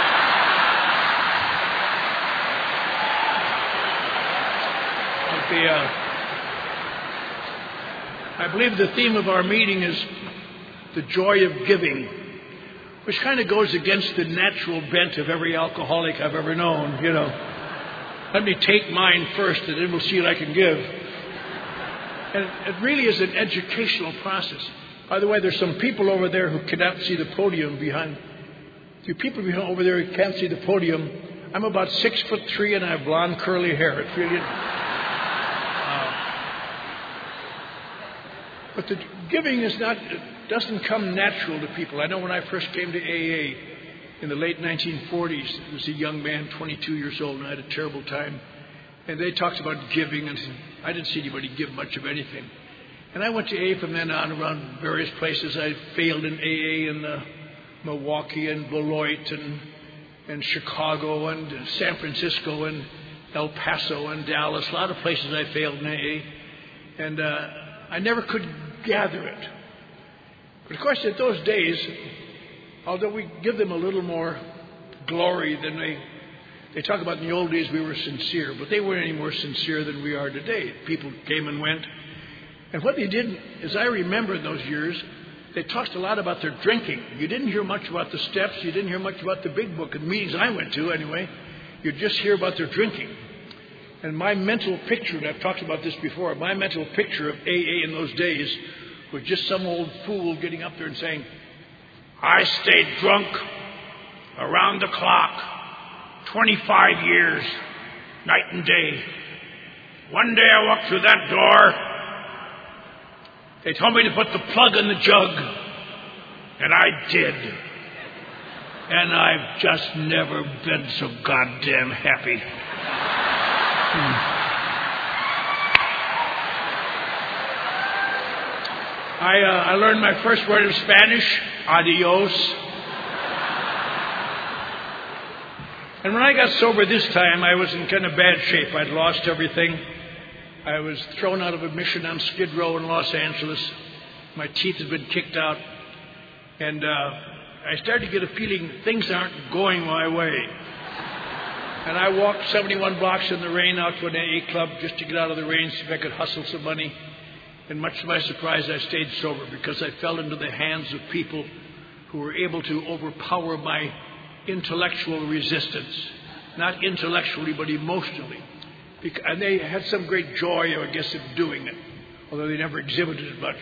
the, uh, I believe the theme of our meeting is the joy of giving, which kind of goes against the natural bent of every alcoholic I've ever known, you know. Let me take mine first, and then we'll see what I can give. And it really is an educational process. By the way, there's some people over there who cannot see the podium behind. You people over there who can't see the podium. I'm about six foot three, and I have blonde curly hair. It really, uh, but the giving is not it doesn't come natural to people. I know when I first came to A A in the late nineteen forties, I was a young man, twenty-two years old, and I had a terrible time. And they talked about giving, and I didn't see anybody give much of anything. And I went to A A from then on around various places. I failed in A A in uh, Milwaukee and Beloit and, and Chicago and uh, San Francisco and El Paso and Dallas. A lot of places I failed in A A. And uh, I never could gather it. But of course, at those days, although we give them a little more glory than they... They talk about in the old days we were sincere, but they weren't any more sincere than we are today. People came and went. And what they did, as I remember in those years, they talked a lot about their drinking. You didn't hear much about the steps. You didn't hear much about the big book. In the meetings I went to, anyway, you'd just hear about their drinking. And my mental picture, and I've talked about this before, my mental picture of A A in those days was just some old fool getting up there and saying, I stayed drunk around the clock, twenty-five years, night and day. One day I walked through that door. They told me to put the plug in the jug, and I did. And I've just never been so goddamn happy. Hmm. I, uh, I learned my first word of Spanish, adios. And when I got sober this time, I was in kind of bad shape. I'd lost everything. I was thrown out of a mission on Skid Row in Los Angeles. My teeth had been kicked out. And uh, I started to get a feeling things aren't going my way. And I walked seventy-one blocks in the rain out to an A A club just to get out of the rain, see if I could hustle some money. And much to my surprise, I stayed sober because I fell into the hands of people who were able to overpower my intellectual resistance. Not intellectually, but emotionally. And they had some great joy, I guess, of doing it, although they never exhibited it much.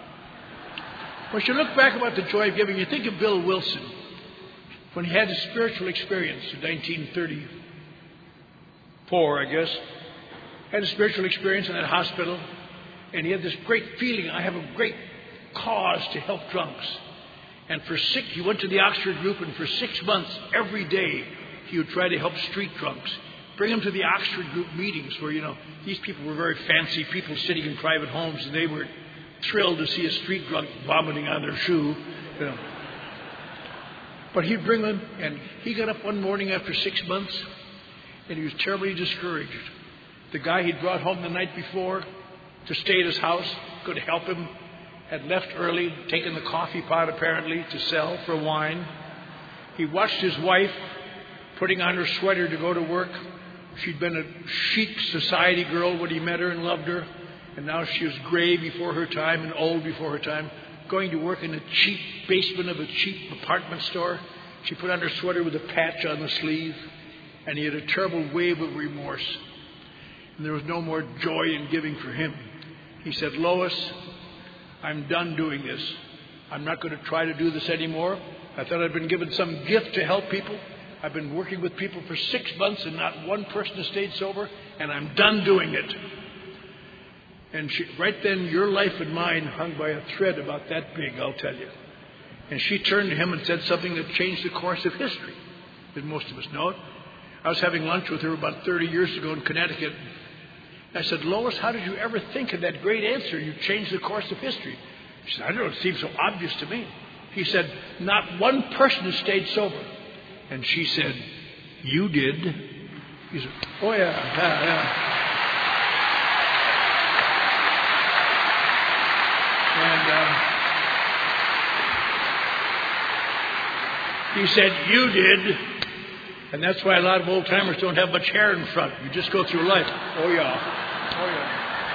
When you look back about the joy of giving, you think of Bill Wilson, when he had his spiritual experience in nineteen thirty-four, I guess. Had a spiritual experience in that hospital, and he had this great feeling, I have a great cause to help drunks. And for six, he went to the Oxford group, and for six months, every day, he would try to help street drunks. Bring them to the Oxford group meetings where, you know, these people were very fancy people sitting in private homes, and they were thrilled to see a street drunk vomiting on their shoe. You know. But he'd bring them, and he got up one morning after six months, and he was terribly discouraged. The guy he'd brought home the night before to stay at his house, could help him, had left early, taken the coffee pot apparently to sell for wine. He watched his wife putting on her sweater to go to work. She'd been a chic society girl when he met her and loved her. And now she was gray before her time and old before her time, going to work in a cheap basement of a cheap apartment store. She put on her sweater with a patch on the sleeve. And he had a terrible wave of remorse. And there was no more joy in giving for him. He said, Lois, I'm done doing this. I'm not going to try to do this anymore. I thought I'd been given some gift to help people. I've been working with people for six months and not one person has stayed sober, and I'm done doing it. And she, right then, your life and mine hung by a thread about that big, I'll tell you. And she turned to him and said something that changed the course of history. Did most of us know it? I was having lunch with her about thirty years ago in Connecticut. I said, Lois, how did you ever think of that great answer? You changed the course of history. She said, I don't know, it seems so obvious to me. He said, not one person has stayed sober. And she said, you did. He said, oh, yeah, yeah, And um, he said, "You did." And that's why a lot of old-timers don't have much hair in front. You just go through life. Oh, yeah. Oh, yeah.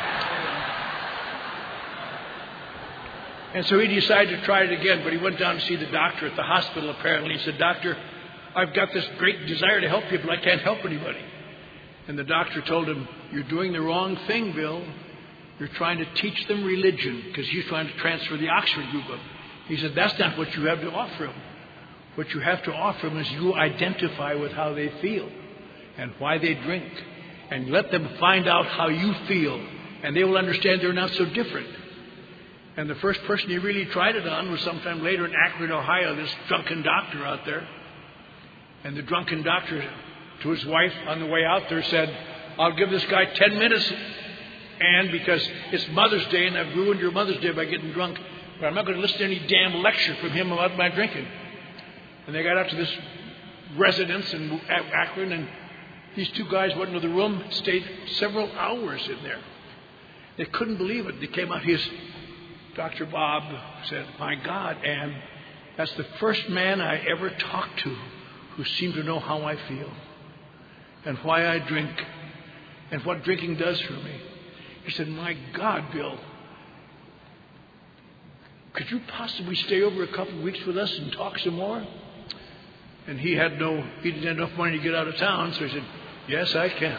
And so he decided to try it again, but he went down to see the doctor at the hospital, apparently. He said, "Doctor, I've got this great desire to help you, but I can't help anybody." And the doctor told him, "You're doing the wrong thing, Bill. You're trying to teach them religion," because he's trying to transfer the Oxford group up. He said, "That's not what you have to offer them. What you have to offer them is you identify with how they feel and why they drink. And let them find out how you feel, and they will understand they're not so different." And the first person he really tried it on was sometime later in Akron, Ohio, this drunken doctor out there. And the drunken doctor, to his wife on the way out there, said, "I'll give this guy ten minutes, and because it's Mother's Day and I've ruined your Mother's Day by getting drunk, but I'm not going to listen to any damn lecture from him about my drinking." And they got out to this residence in Akron, and these two guys went into the room, stayed several hours in there. They couldn't believe it. They came out, his Doctor Bob said, "My God, Ann, that's the first man I ever talked to who seemed to know how I feel and why I drink and what drinking does for me." He said, "My God, Bill, could you possibly stay over a couple of weeks with us and talk some more?" And he had no, he didn't have enough money to get out of town, so he said, "Yes, I can."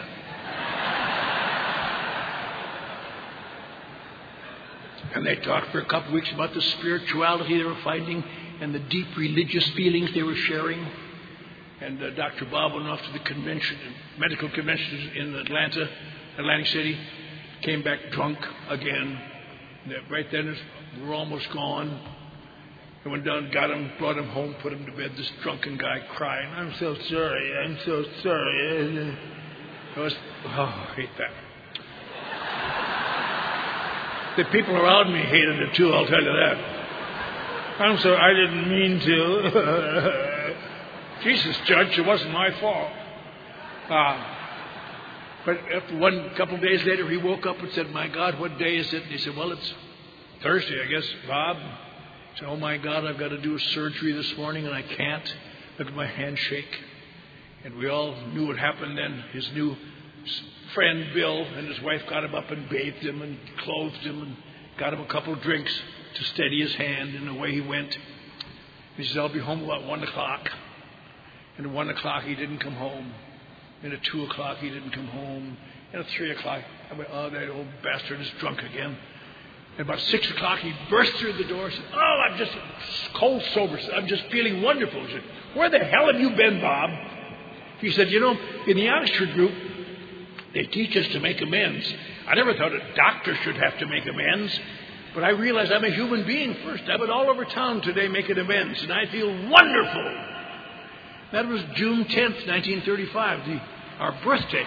And they talked for a couple of weeks about the spirituality they were finding and the deep religious feelings they were sharing. And uh, Doctor Bob went off to the convention, medical convention in Atlanta, Atlantic City, came back drunk again. And right then, we were almost gone. I went down, got him, brought him home, put him to bed. This drunken guy crying, "I'm so sorry, I'm so sorry." I was, oh, I hate that. The people around me hated it too, I'll tell you that. "I'm sorry, I didn't mean to." "Jesus, Judge, it wasn't my fault." Uh, but after one couple of days later, he woke up and said, "My God, what day is it?" And he said, "Well, it's Thursday, I guess, Bob." He said, "Oh, my God, I've got to do a surgery this morning, and I can't. Look at my hand shake." And we all knew what happened then. His new friend, Bill, and his wife got him up and bathed him and clothed him and got him a couple of drinks to steady his hand, and away he went. He said, "I'll be home about one o'clock." And at one o'clock, he didn't come home. And at two o'clock, he didn't come home. And at three o'clock, I went, "Oh, that old bastard is drunk again." And about six o'clock, he burst through the door and said, "Oh, I'm just cold sober. I'm just feeling wonderful." He said, "Where the hell have you been, Bob?" He said, "You know, in the Oxford group, they teach us to make amends. I never thought a doctor should have to make amends. But I realize I'm a human being first. I've been all over town today making amends, and I feel wonderful." That was June tenth, nineteen thirty-five, the, our birthday.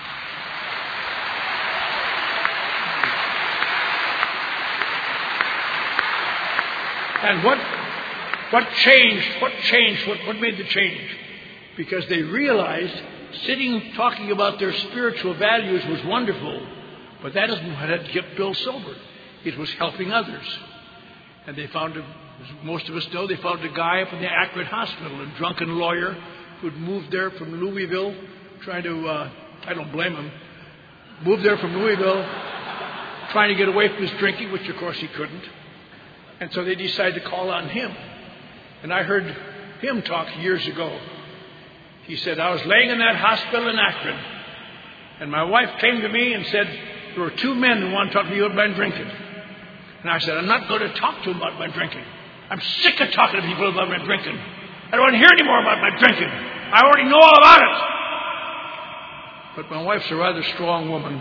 And what what changed? What changed? What, what made the change? Because they realized sitting talking about their spiritual values was wonderful, but that isn't what had kept Bill sober. It was helping others. And they found, a, as most of us know, they found a guy up in the Akron hospital, a drunken lawyer who'd moved there from Louisville, trying to, uh, I don't blame him, moved there from Louisville, trying to get away from his drinking, which of course he couldn't. And so they decided to call on him. And I heard him talk years ago. He said, "I was laying in that hospital in Akron, and my wife came to me and said, there were two men who want to talk to me about my drinking. And I said, I'm not going to talk to them about my drinking. I'm sick of talking to people about my drinking. I don't want to hear any more about my drinking. I already know all about it." But my wife's a rather strong woman.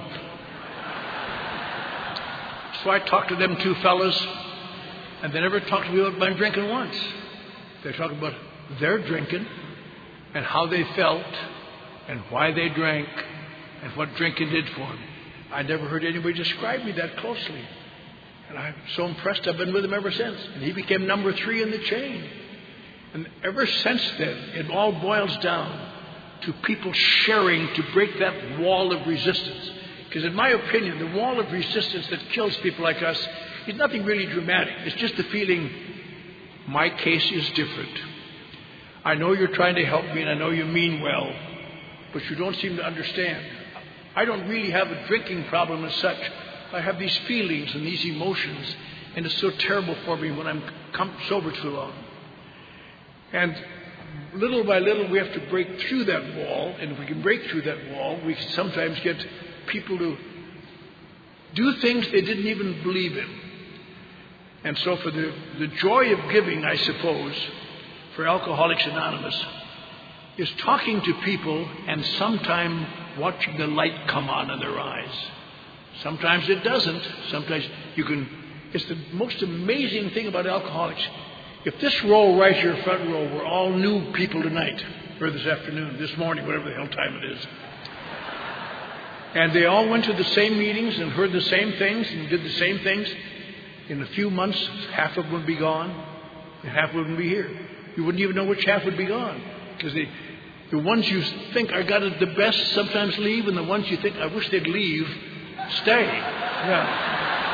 So I talked to them two fellas, and they never talked to me about my drinking once. They talked about their drinking and how they felt and why they drank and what drinking did for them. I never heard anybody describe me that closely. And I'm so impressed. I've been with him ever since. And he became number three in the chain. And ever since then, it all boils down to people sharing to break that wall of resistance. Because in my opinion, the wall of resistance that kills people like us is nothing really dramatic. It's just the feeling, my case is different. I know you're trying to help me and I know you mean well, but you don't seem to understand. I don't really have a drinking problem as such. I have these feelings and these emotions, and it's so terrible for me when I'm come sober too long. And little by little, we have to break through that wall, and if we can break through that wall, we can sometimes get people to do things they didn't even believe in. And so for the, the joy of giving, I suppose, for Alcoholics Anonymous, is talking to people and sometime watching the light come on in their eyes. Sometimes it doesn't. Sometimes you can... It's the most amazing thing about alcoholics. If this row right here, front row, were all new people tonight, or this afternoon, this morning, whatever the hell time it is, and they all went to the same meetings and heard the same things and did the same things, in a few months, half of them would be gone, and half would be here. You wouldn't even know which half would be gone. Because they, the ones you think are got it the best sometimes leave, and the ones you think, I wish they'd leave, stay. Yeah.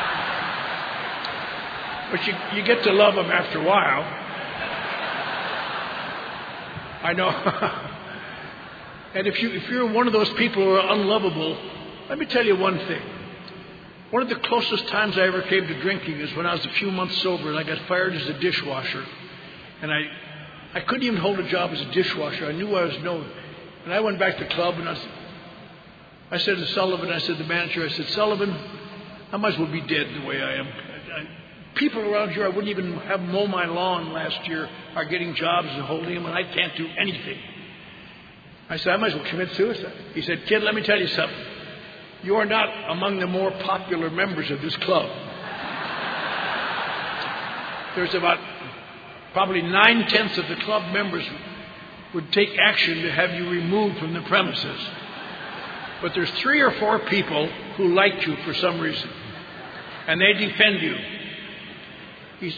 But you, you get to love them after a while. I know. And if, you, if you're one of those people who are unlovable, let me tell you one thing. One of the closest times I ever came to drinking is when I was a few months sober and I got fired as a dishwasher. And I, I couldn't even hold a job as a dishwasher. I knew I was known. And I went back to the club and I, was, I said to Sullivan, I said to the manager, I said, Sullivan, I might as well be dead the way I am. I, I, people around here I wouldn't even have mow my lawn last year are getting jobs and holding them, and I can't do anything. I said, I might as well commit suicide. He said, kid, let me tell you something. You are not among the more popular members of this club. There's about probably nine-tenths of the club members would take action to have you removed from the premises. But there's three or four people who like you for some reason, and they defend you. He's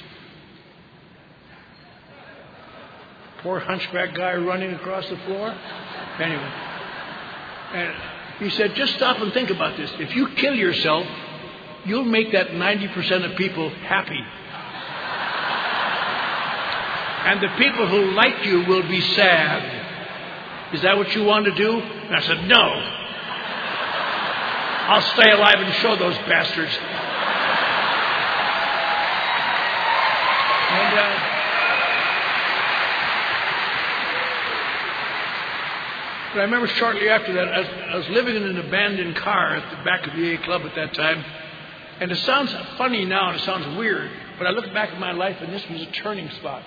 poor hunchback guy running across the floor. Anyway, and he said, just stop and think about this. If you kill yourself, you'll make that ninety percent of people happy. And the people who like you will be sad. Is that what you want to do? And I said, no. I'll stay alive and show those bastards. And, uh, but I remember shortly after that, I was, I was living in an abandoned car at the back of the A Club at that time. And it sounds funny now, and it sounds weird, but I look back at my life, and this was a turning spot.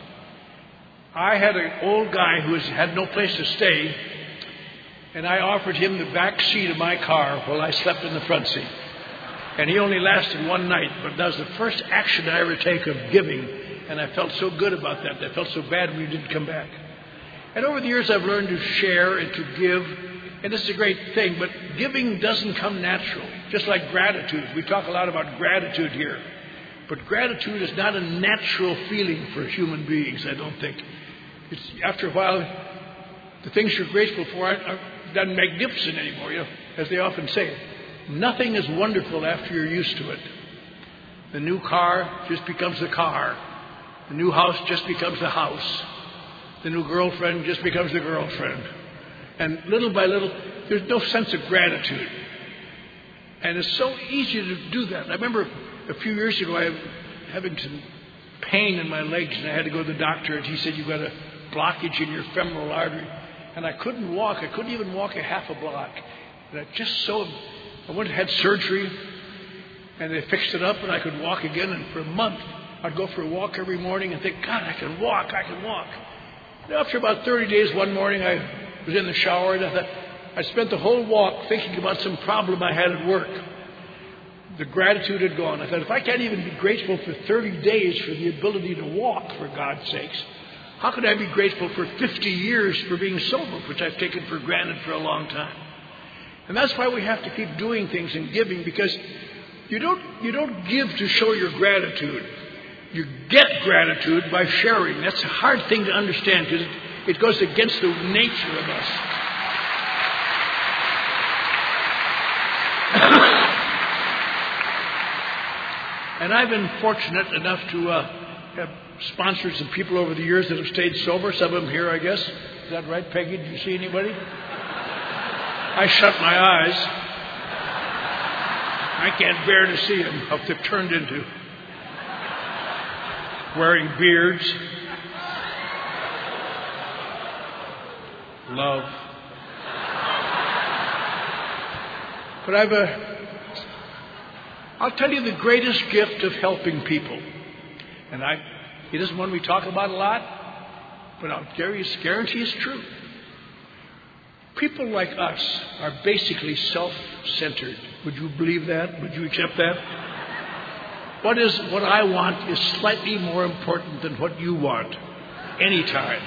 I had an old guy who was, had no place to stay, and I offered him the back seat of my car while I slept in the front seat. And he only lasted one night, but that was the first action I ever take of giving, and I felt so good about that. I felt so bad when he didn't come back. And over the years, I've learned to share and to give, and this is a great thing, but giving doesn't come natural, just like gratitude. We talk a lot about gratitude here, but gratitude is not a natural feeling for human beings, I don't think. It's, after a while, the things you're grateful for aren't, aren't that magnificent anymore, you know, as they often say. Nothing is wonderful after you're used to it. The new car just becomes the car. The new house just becomes the house. The new girlfriend just becomes the girlfriend. And little by little, there's no sense of gratitude. And it's so easy to do that. I remember a few years ago, I was having some pain in my legs, and I had to go to the doctor, and he said, you've got a blockage in your femoral artery. And I couldn't walk. I couldn't even walk a half a block. And I just so... I went and had surgery, and they fixed it up, and I could walk again. And for a month, I'd go for a walk every morning and think, God, I can walk, I can walk. And after about thirty days, one morning, I was in the shower, and I thought, I spent the whole walk thinking about some problem I had at work. The gratitude had gone. I thought, if I can't even be grateful for thirty days for the ability to walk, for God's sakes, how could I be grateful for fifty years for being sober, which I've taken for granted for a long time? And that's why we have to keep doing things and giving, because you don't, you don't give to show your gratitude. You get gratitude by sharing. That's a hard thing to understand, because it, it goes against the nature of us. And I've been fortunate enough to uh, have sponsors and people over the years that have stayed sober. Some of them here, I guess. Is that right, Peggy? Did you see anybody? I shut my eyes. I can't bear to see them, what they've turned into. Wearing beards. Love. But I've a... I'll tell you the greatest gift of helping people. And I, it isn't one we talk about a lot, but I'll guarantee it's true. People like us are basically self-centered. Would you believe that? Would you accept that? What is what I want is slightly more important than what you want, anytime.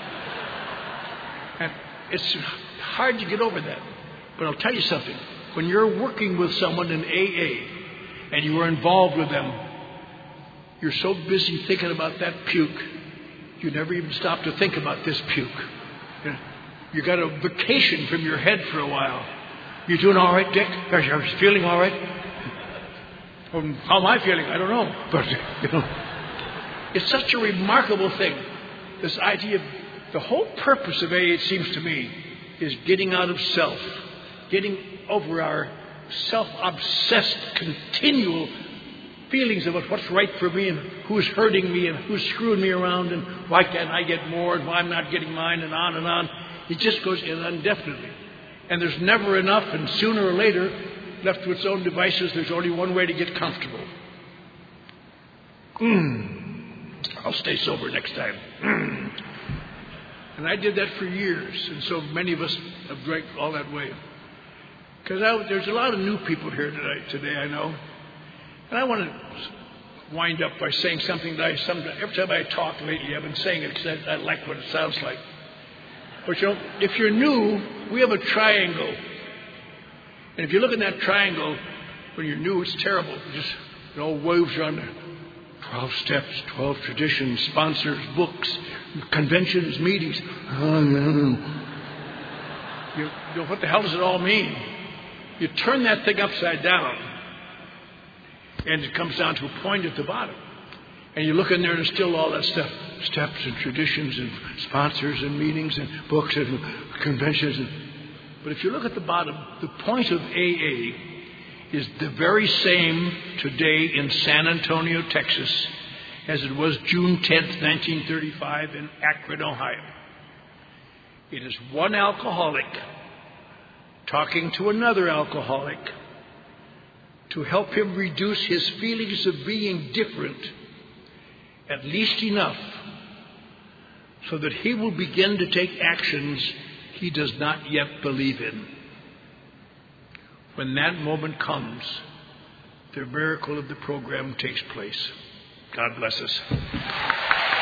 And it's hard to get over that. But I'll tell you something. When you're working with someone in A A and you are involved with them, you're so busy thinking about that puke, you never even stop to think about this puke. You know, you got a vacation from your head for a while. You doing all right, Dick? Are you feeling all right? Um, how am I feeling? I don't know. But, you know, it's such a remarkable thing. This idea of the whole purpose of A A, it seems to me, is getting out of self, getting over our self-obsessed, continual feelings about what's right for me and who's hurting me and who's screwing me around and why can't I get more and why I'm not getting mine and on and on. It just goes in indefinitely. And there's never enough, and sooner or later, left to its own devices, there's only one way to get comfortable. Mm. I'll stay sober next time. Mm. And I did that for years, and so many of us have drank all that way. Because there's a lot of new people here today, today, I know. And I want to wind up by saying something that I, sometimes, every time I talk lately, I've been saying it because I, I like what it sounds like. But you know, if you're new, we have a triangle. And if you look at that triangle, when you're new, it's terrible. It just, it all waves around there. Twelve steps, twelve traditions, sponsors, books, conventions, meetings. You, you know, what the hell does it all mean? You turn that thing upside down, and it comes down to a point at the bottom. And you look in there, and there's still all that stuff. Steps and traditions and sponsors and meetings and books and conventions. And, but if you look at the bottom, the point of A A is the very same today in San Antonio, Texas, as it was June tenth, nineteen thirty-five in Akron, Ohio. It is one alcoholic talking to another alcoholic to help him reduce his feelings of being different at least enough so that he will begin to take actions he does not yet believe in. When that moment comes, the miracle of the program takes place. God bless us.